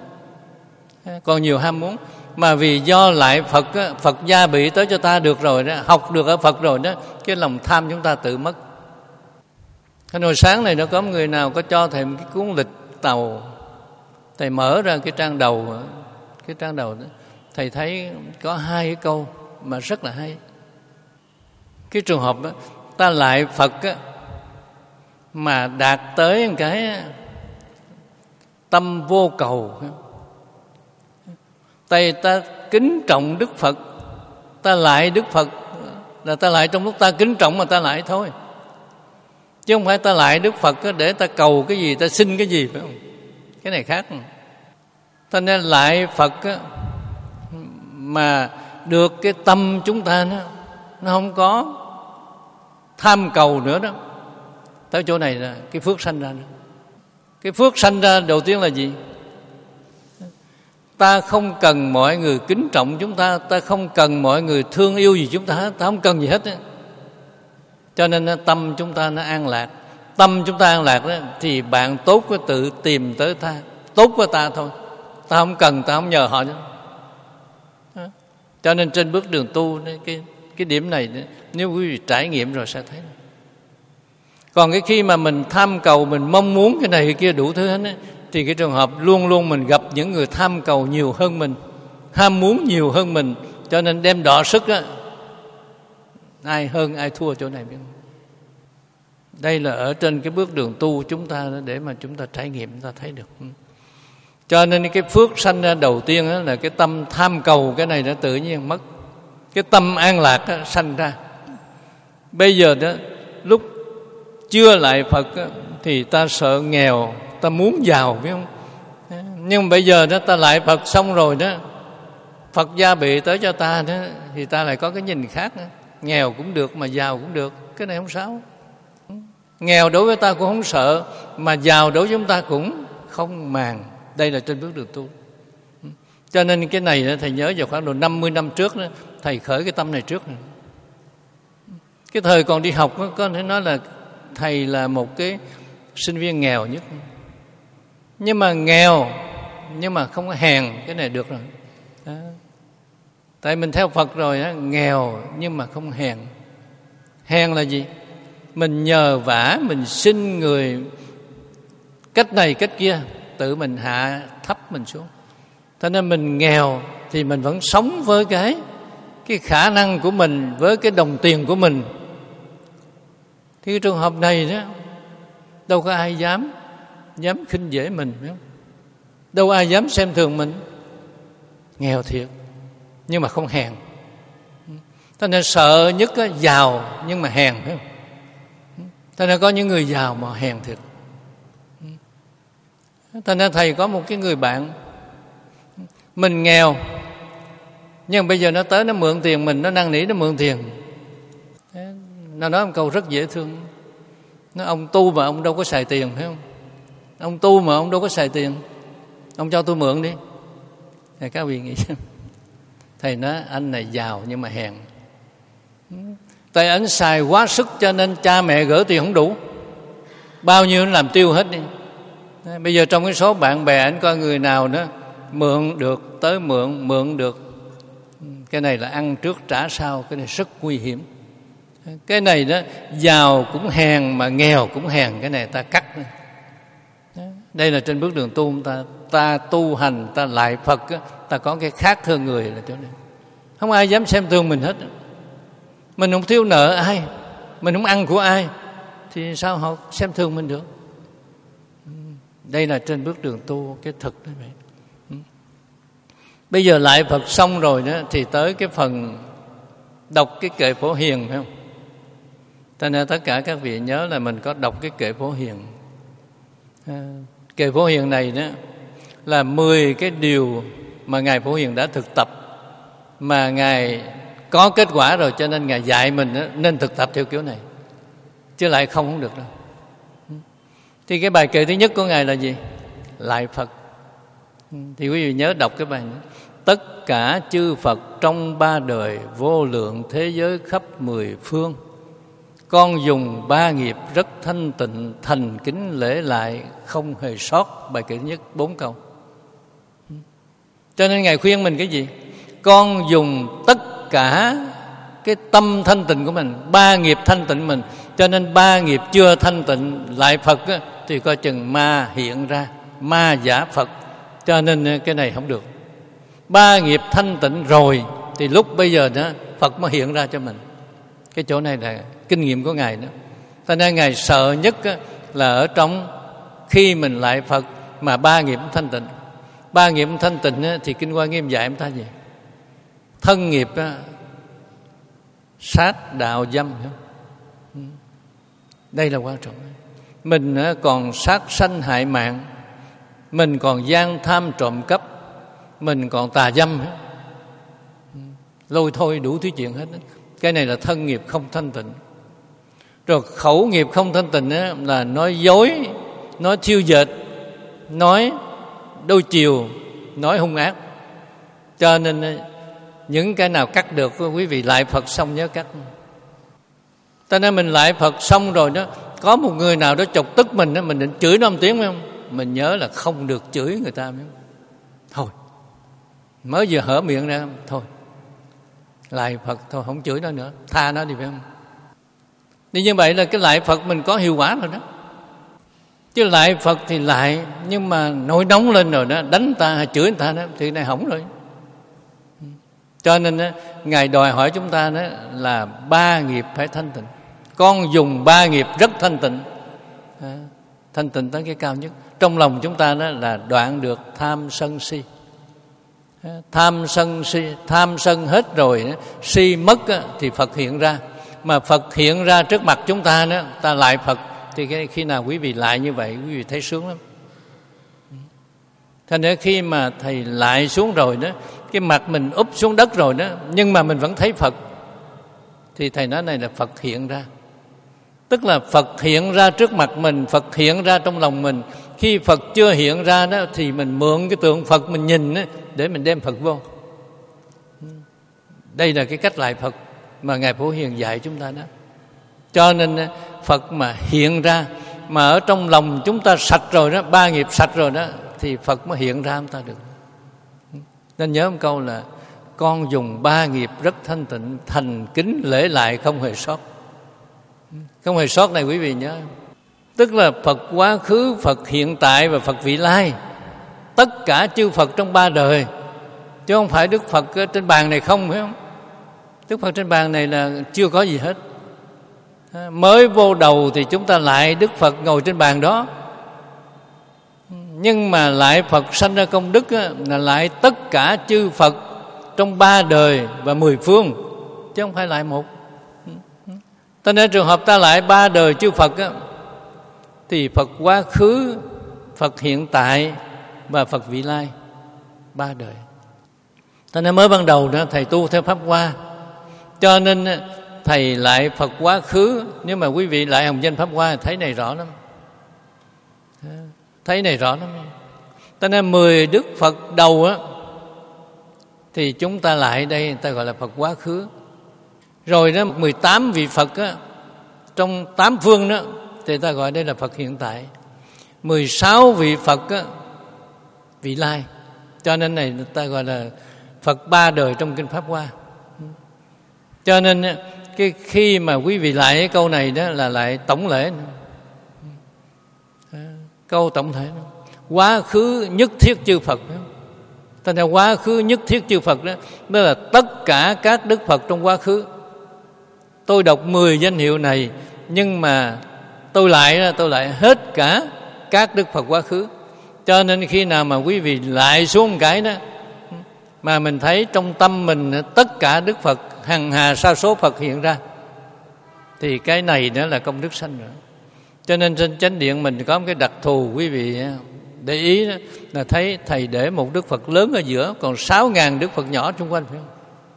mà vì do lại Phật, Phật gia bị tới cho ta được rồi đó, học được ở Phật rồi đó, cái lòng tham chúng ta tự mất. Hồi sáng này nó có người nào có cho Thầy một cái cuốn lịch tàu, Thầy mở ra cái trang đầu đó, Thầy thấy có 2 cái câu mà rất là hay. Cái trường hợp đó, ta lại Phật mà đạt tới một cái tâm vô cầu, ta kính trọng Đức Phật, ta lại Đức Phật là ta lại trong lúc ta kính trọng mà ta lại thôi, chứ không phải ta lại Đức Phật để ta cầu cái gì, ta xin cái gì, phải không? Cái này khác. Ta nên lại Phật mà được cái tâm chúng ta nó không có tham cầu nữa đó. Tới chỗ này là cái phước sanh ra nữa. Cái phước sanh ra đầu tiên là gì? Ta không cần mọi người kính trọng chúng ta, ta không cần mọi người thương yêu gì chúng ta hết, ta không cần gì hết. Cho nên tâm chúng ta nó an lạc. Tâm chúng ta an lạc đó, thì bạn tốt có tự tìm tới ta, tốt với ta thôi. Ta không cần, ta không nhờ họ nữa. Cho nên trên bước đường tu, cái điểm này nếu quý vị trải nghiệm rồi sẽ thấy. Còn cái khi mà mình tham cầu, mình mong muốn cái này cái kia đủ thứ hết, thì cái trường hợp luôn luôn mình gặp những người tham cầu nhiều hơn mình, ham muốn nhiều hơn mình, cho nên đem đọ sức á, ai hơn ai thua chỗ này biết không? Đây là ở trên cái bước đường tu chúng ta để mà chúng ta trải nghiệm, chúng ta thấy được. Cho nên cái phước sanh ra đầu tiên đó là cái tâm tham cầu, cái này đã tự nhiên mất. Cái tâm an lạc đó, sanh ra. Bây giờ đó, lúc chưa lại Phật đó, thì ta sợ nghèo, ta muốn giàu, biết không? Nhưng bây giờ đó ta lại Phật xong rồi đó, Phật gia bị tới cho ta đó, thì ta lại có cái nhìn khác đó. Nghèo cũng được mà giàu cũng được, cái này không sao. Nghèo đối với ta cũng không sợ, mà giàu đối với chúng ta cũng không màng. Đây là trên bước đường tu. Cho nên cái này đó, thầy nhớ vào khoảng độ 50 năm trước đó, thầy khởi cái tâm này trước này. Cái thời còn đi học đó, có thể nói là thầy là một cái sinh viên nghèo nhất. Nhưng mà nghèo nhưng mà không có hèn, cái này được rồi đó. Tại mình theo Phật rồi đó, nghèo nhưng mà không hèn. Hèn là gì? Mình nhờ vả, mình xin người cách này cách kia, tự mình hạ thấp mình xuống. Cho nên mình nghèo thì mình vẫn sống với cái khả năng của mình, với cái đồng tiền của mình. Thì cái trường hợp này đó, đâu có ai dám khinh dễ mình, phải không? Đâu ai dám xem thường mình. Nghèo thiệt nhưng mà không hèn. Cho nên sợ nhất á, giàu nhưng mà hèn, phải không? Cho nên có những người giàu mà hèn thiệt. Cho nên thầy có một cái người bạn, mình nghèo nhưng bây giờ nó tới nó mượn tiền mình, nó năn nỉ nó mượn tiền. Nó nói một câu rất dễ thương. Nó ông tu mà ông đâu có xài tiền, phải không? Ông tu mà ông đâu có xài tiền, ông cho tôi mượn đi. Thì các vị nghĩ xem. Thầy nói anh này giàu nhưng mà hèn. Tại anh xài quá sức cho nên cha mẹ gửi tiền không đủ, bao nhiêu nó làm tiêu hết đi. Bây giờ trong cái số bạn bè anh coi người nào đó mượn được tới mượn được. Cái này là ăn trước trả sau, cái này rất nguy hiểm. Cái này đó giàu cũng hèn mà nghèo cũng hèn, cái này ta cắt. Đây là trên bước đường tu ta tu hành, ta lại Phật, ta có cái khác hơn người là chỗ này. Không ai dám xem thường mình hết. Mình không thiếu nợ ai, mình không ăn của ai, thì sao họ xem thường mình được? Đây là trên bước đường tu cái thực đó vậy. Bây giờ lại Phật xong rồi đó thì tới cái phần đọc cái kệ Phổ Hiền, phải không? Cho nên tất cả các vị nhớ là mình có đọc cái kệ Phổ Hiền. Kệ Phổ Hiền này đó là 10 cái điều mà Ngài Phổ Hiền đã thực tập, mà Ngài có kết quả rồi, cho nên Ngài dạy mình đó, nên thực tập theo kiểu này, chứ lại không được đâu. Thì cái bài kệ thứ nhất của Ngài là gì? Lại Phật. Thì quý vị nhớ đọc cái bài này. Tất cả chư Phật trong ba đời vô lượng thế giới khắp 10 phương, con dùng ba nghiệp rất thanh tịnh, thành kính lễ lại, không hề sót. Bài kệ thứ nhất 4 câu. Cho nên Ngài khuyên mình cái gì? Con dùng tất cả cái tâm thanh tịnh của mình, ba nghiệp thanh tịnh mình. Cho nên ba nghiệp chưa thanh tịnh lại Phật á, thì coi chừng ma hiện ra, ma giả Phật. Cho nên cái này không được. Ba nghiệp thanh tịnh rồi thì lúc bây giờ đó Phật mới hiện ra cho mình. Cái chỗ này là kinh nghiệm của Ngài đó. Cho nên Ngài sợ nhất là ở trong khi mình lại Phật mà ba nghiệp thanh tịnh. Ba nghiệp thanh tịnh thì Kinh Hoa Nghiêm dạy chúng ta gì? Thân nghiệp sát đạo dâm. Đây là quan trọng. Mình còn sát sanh hại mạng, mình còn gian tham trộm cắp, mình còn tà dâm, lôi thôi đủ thứ chuyện hết. Cái này là thân nghiệp không thanh tịnh. Rồi khẩu nghiệp không thanh tịnh là nói dối, nói thiêu dệt, nói đôi chiều, nói hung ác. Cho nên những cái nào cắt được, quý vị lại Phật xong nhớ cắt. Cho nên mình lại Phật xong rồi đó, có một người nào đó chọc tức mình đó, mình định chửi nó một tiếng, phải không? Mình nhớ là không được chửi người ta, phải không? Thôi, mới vừa hở miệng ra, thôi lại Phật, thôi không chửi nó nữa, tha nó đi, phải không? Thì như vậy là cái lại Phật mình có hiệu quả rồi đó. Chứ lại Phật thì lại, nhưng mà nổi nóng lên rồi đó, đánh ta hay chửi người ta đó, thì này hỏng rồi. Cho nên đó, Ngài đòi hỏi chúng ta đó là ba nghiệp phải thanh tịnh. Con dùng ba nghiệp rất thanh tịnh, thanh tịnh tới cái cao nhất. Trong lòng chúng ta đó là đoạn được tham sân si. Tham sân si, tham sân hết rồi, si mất thì Phật hiện ra. Mà Phật hiện ra trước mặt chúng ta đó, ta lại Phật, thì khi nào quý vị lại như vậy, quý vị thấy sướng lắm. Thành ra khi mà Thầy lại xuống rồi đó, cái mặt mình úp xuống đất rồi đó, nhưng mà mình vẫn thấy Phật, thì Thầy nói này là Phật hiện ra. Tức là Phật hiện ra trước mặt mình, Phật hiện ra trong lòng mình. Khi Phật chưa hiện ra đó thì mình mượn cái tượng Phật mình nhìn đó, để mình đem Phật vô. Đây là cái cách lại Phật mà Ngài Phổ Hiền dạy chúng ta đó. Cho nên Phật mà hiện ra, mà ở trong lòng chúng ta sạch rồi đó, 3 nghiệp sạch rồi đó, thì Phật mới hiện ra chúng ta được. Nên nhớ một câu là con dùng 3 nghiệp rất thanh tịnh, thành kính lễ lại không hề sót. Không hề sót này quý vị nhớ. Tức là Phật quá khứ, Phật hiện tại và Phật vị lai. Tất cả chư Phật trong 3 đời, chứ không phải Đức Phật trên bàn này không, phải không? Đức Phật trên bàn này là chưa có gì hết. Mới vô đầu thì chúng ta lại Đức Phật ngồi trên bàn đó. Nhưng mà lại Phật sanh ra công đức là lại tất cả chư Phật trong 3 đời và 10 phương, chứ không phải lại một. Cho nên trường hợp ta lại 3 đời chư Phật thì Phật quá khứ, Phật hiện tại và Phật vị lai, 3 đời. Cho nên mới ban đầu đó thầy tu theo Pháp Hoa, cho nên thầy lại Phật quá khứ. Nhưng mà quý vị lại hồng danh Pháp Hoa thấy này rõ lắm, thấy này rõ lắm. Cho nên 10 Đức Phật đầu thì chúng ta lại đây, người ta gọi là Phật quá khứ. Rồi đó 18 vị Phật trong 8 phương đó thì ta gọi đây là Phật hiện tại. 16 vị Phật vị lai. Cho nên này ta gọi là Phật 3 đời trong kinh Pháp Hoa. Cho nên cái khi mà quý vị lại cái câu này đó là lại tổng lễ. Câu tổng thể đó. Quá khứ nhất thiết chư Phật đó. Thành ra quá khứ nhất thiết chư Phật đó, đó là tất cả các Đức Phật trong quá khứ. Tôi đọc 10 danh hiệu này, nhưng mà tôi lại hết cả các Đức Phật quá khứ. Cho nên khi nào mà quý vị lại xuống một cái đó, mà mình thấy trong tâm mình tất cả Đức Phật, hằng hà sa số Phật hiện ra, thì cái này đó là công đức sanh rồi. Cho nên trên chánh điện mình có một cái đặc thù, quý vị để ý đó, là thấy thầy để một Đức Phật lớn ở giữa, còn 6.000 Đức Phật nhỏ xung quanh, phải không?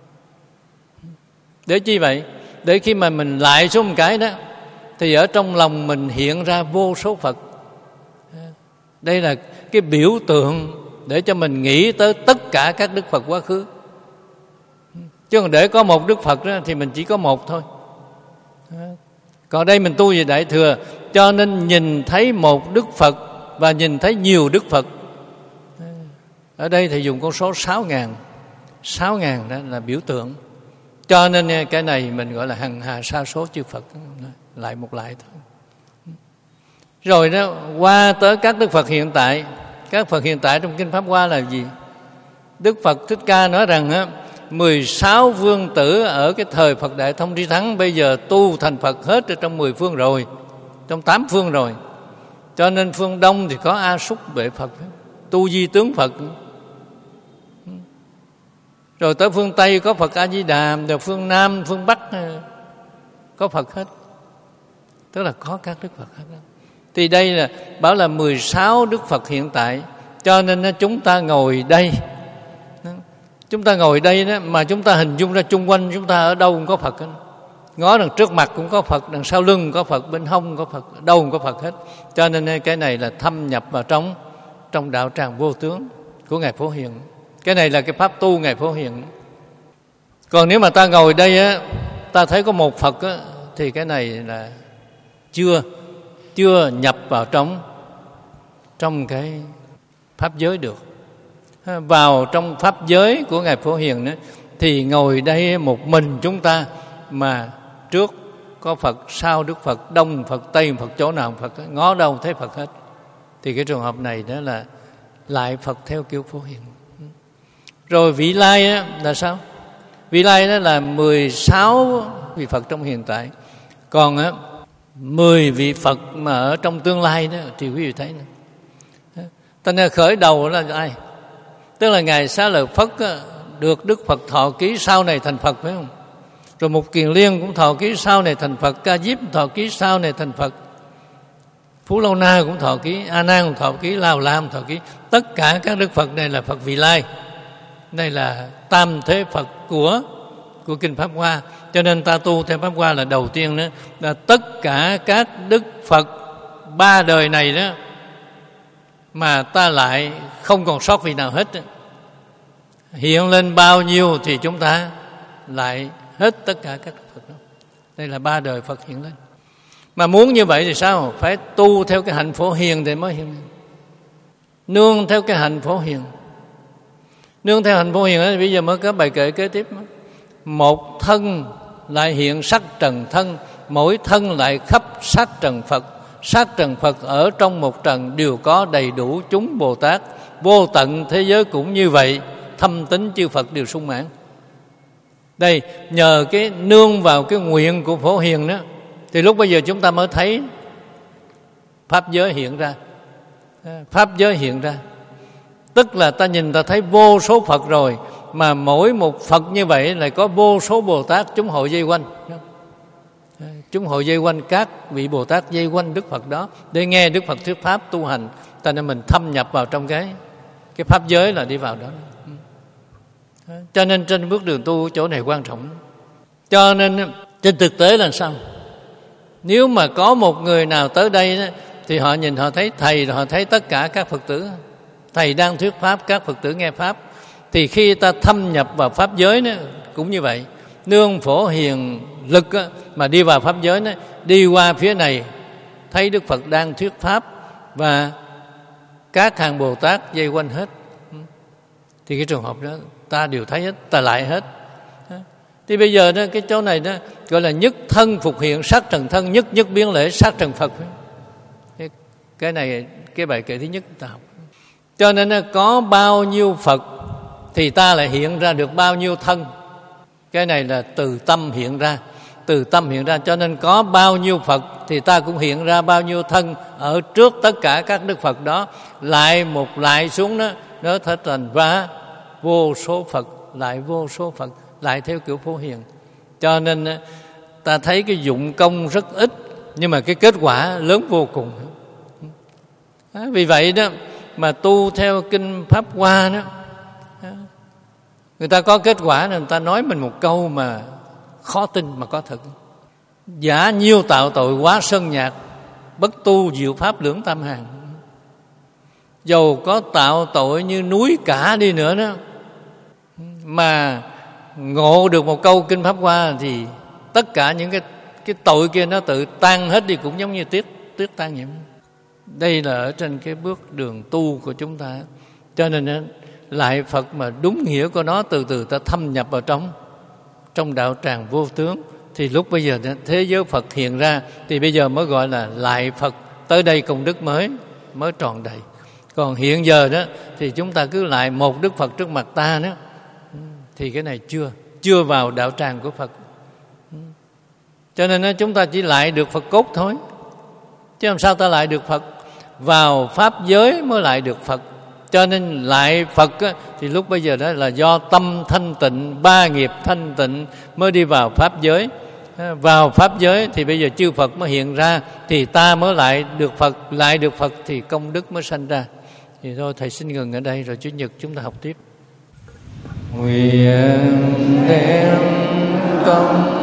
Để chi vậy? Để khi mà mình lại xuống một cái đó, thì ở trong lòng mình hiện ra vô số Phật. Đây là cái biểu tượng để cho mình nghĩ tới tất cả các Đức Phật quá khứ. Chứ còn để có một Đức Phật đó, thì mình chỉ có một thôi. Còn đây mình tu về Đại Thừa, cho nên nhìn thấy một Đức Phật và nhìn thấy nhiều Đức Phật. Ở đây thì dùng con số 6.000. 6.000 đó là biểu tượng. Cho nên cái này mình gọi là hằng hà sa số chư Phật, lại một lại thôi. Rồi đó qua tới các Đức Phật hiện tại. Các Phật hiện tại trong kinh Pháp Hoa là gì? Đức Phật Thích Ca nói rằng 16 vương tử ở cái thời Phật Đại Thông Tri Thắng bây giờ tu thành Phật hết ở trong 10 phương rồi, trong 8 phương rồi. Cho nên phương Đông thì có A Súc Bệ Phật, tu di tướng Phật. Rồi tới phương Tây có Phật A Di Đà, rồi phương Nam, phương Bắc có Phật hết. Tức là có các Đức Phật hết. Thì đây là bảo là 16 Đức Phật hiện tại. Cho nên chúng ta ngồi đây, chúng ta ngồi đây đó, mà chúng ta hình dung ra chung quanh chúng ta ở đâu cũng có Phật hết. Ngó đằng trước mặt cũng có Phật, đằng sau lưng cũng có Phật, bên hông cũng có Phật, đâu cũng có Phật hết. Cho nên cái này là thâm nhập vào trong đạo tràng vô tướng của Ngài Phổ Hiền. Cái này là cái pháp tu Ngài Phổ Hiền. Còn nếu mà ta ngồi đây á, ta thấy có một Phật á, thì cái này là chưa nhập vào trong cái pháp giới được. Vào trong pháp giới của Ngài Phổ Hiền đó, thì ngồi đây một mình chúng ta, mà trước có Phật, sau Đức Phật, đông Phật, tây Phật, chỗ nào Phật, ngó đâu thấy Phật hết. Thì cái trường hợp này đó là lại Phật theo kiểu Phổ Hiền. Rồi vị lai đó là sao? Vị lai đó là 16 vị Phật trong hiện tại. Còn 10 vị Phật mà ở trong tương lai đó thì quý vị thấy nữa. Cho nên khởi đầu là ai? Tức là Ngài Xá Lợi Phất được Đức Phật thọ ký sau này thành Phật, phải không? Rồi Mục Kiền Liên cũng thọ ký sau này thành Phật, Ca Diếp thọ ký sau này thành Phật, Phú Lâu Na cũng thọ ký, A Nan cũng thọ ký, La Hầu La cũng thọ ký. Tất cả các Đức Phật này là Phật vị lai. Đây là tam thế Phật của kinh Pháp Hoa. Cho nên ta tu theo Pháp Hoa là đầu tiên đó là tất cả các Đức Phật 3 đời này đó mà ta lại không còn sót vị nào hết. Hiện lên bao nhiêu thì chúng ta lại hết tất cả các Phật đó. Đây là 3 đời Phật hiện lên. Mà muốn như vậy thì sao? Phải tu theo cái hạnh Phổ Hiền thì mới hiện lên. Nương theo cái hạnh Phổ Hiền. Nương theo hạnh Phổ Hiền đó, bây giờ mới có bài kệ kế tiếp. Một thân lại hiện sắc trần thân, mỗi thân lại khắp sát trần Phật. Sát trần Phật ở trong một trần đều có đầy đủ chúng Bồ Tát. Vô tận thế giới cũng như vậy, thâm tín chư Phật đều sung mãn. Đây, nhờ cái nương vào cái nguyện của Phổ Hiền đó, thì lúc bây giờ chúng ta mới thấy Pháp giới hiện ra. Pháp giới hiện ra, tức là ta nhìn ta thấy vô số Phật rồi, mà mỗi một Phật như vậy lại có vô số Bồ Tát chúng hội dây quanh. Chúng hội dây quanh các vị Bồ Tát dây quanh Đức Phật đó để nghe Đức Phật thuyết pháp tu hành. Ta nên mình thâm nhập vào trong cái pháp giới là đi vào đó. Cho nên trên bước đường tu chỗ này quan trọng. Cho nên trên thực tế là sao? Nếu mà có một người nào tới đây đó, thì họ nhìn họ thấy thầy, họ thấy tất cả các Phật tử. Thầy đang thuyết pháp, các Phật tử nghe pháp. Thì khi ta thâm nhập vào pháp giới đó, cũng như vậy. Nương Phổ Hiền lực đó, mà đi vào pháp giới đó, đi qua phía này thấy Đức Phật đang thuyết pháp và các hàng Bồ Tát dây quanh hết. Thì cái trường hợp đó ta đều thấy hết, ta lại hết. Thì bây giờ đó, cái chỗ này đó gọi là nhất thân phục hiện sát trần thân, nhất nhất biến lễ sát trần Phật. Cái này cái bài kệ thứ nhất ta học. Cho nên có bao nhiêu Phật thì ta lại hiện ra được bao nhiêu thân. Cái này là từ tâm hiện ra. Từ tâm hiện ra, cho nên có bao nhiêu Phật thì ta cũng hiện ra bao nhiêu thân ở trước tất cả các Đức Phật đó. Lại một lại xuống đó, nó thật thành và vô số Phật, lại vô số Phật, lại theo kiểu Phổ Hiền. Cho nên ta thấy cái dụng công rất ít, nhưng mà cái kết quả lớn vô cùng. Vì vậy đó mà tu theo kinh Pháp Hoa đó, người ta có kết quả, người ta nói mình một câu mà khó tin mà có thật. Giả nhiêu tạo tội quá sơn nhạc, bất tu diệu pháp lưỡng tam hàng. Dầu có tạo tội như núi cả đi nữa đó, mà ngộ được một câu kinh Pháp Hoa thì tất cả những cái tội kia nó tự tan hết đi, cũng giống như tuyết tan vậy. Đây là ở trên cái bước đường tu của chúng ta. Cho nên lại Phật mà đúng nghĩa của nó, từ từ ta thâm nhập vào trong đạo tràng vô tướng, thì lúc bây giờ thế giới Phật hiện ra, thì bây giờ mới gọi là lại Phật. Tới đây công đức mới tròn đầy. Còn hiện giờ đó thì chúng ta cứ lại một Đức Phật trước mặt ta đó, thì cái này chưa vào đạo tràng của Phật. Cho nên chúng ta chỉ lại được Phật cốt thôi, chứ làm sao ta lại được Phật? Vào pháp giới mới lại được Phật. Cho nên lại Phật á, thì lúc bây giờ đó là do tâm thanh tịnh, 3 nghiệp thanh tịnh mới đi vào pháp giới. Vào pháp giới thì bây giờ chư Phật mới hiện ra, thì ta mới lại được Phật. Lại được Phật thì công đức mới sanh ra. Thì thôi thầy xin ngừng ở đây, rồi Chủ nhật chúng ta học tiếp. Nguyện đem công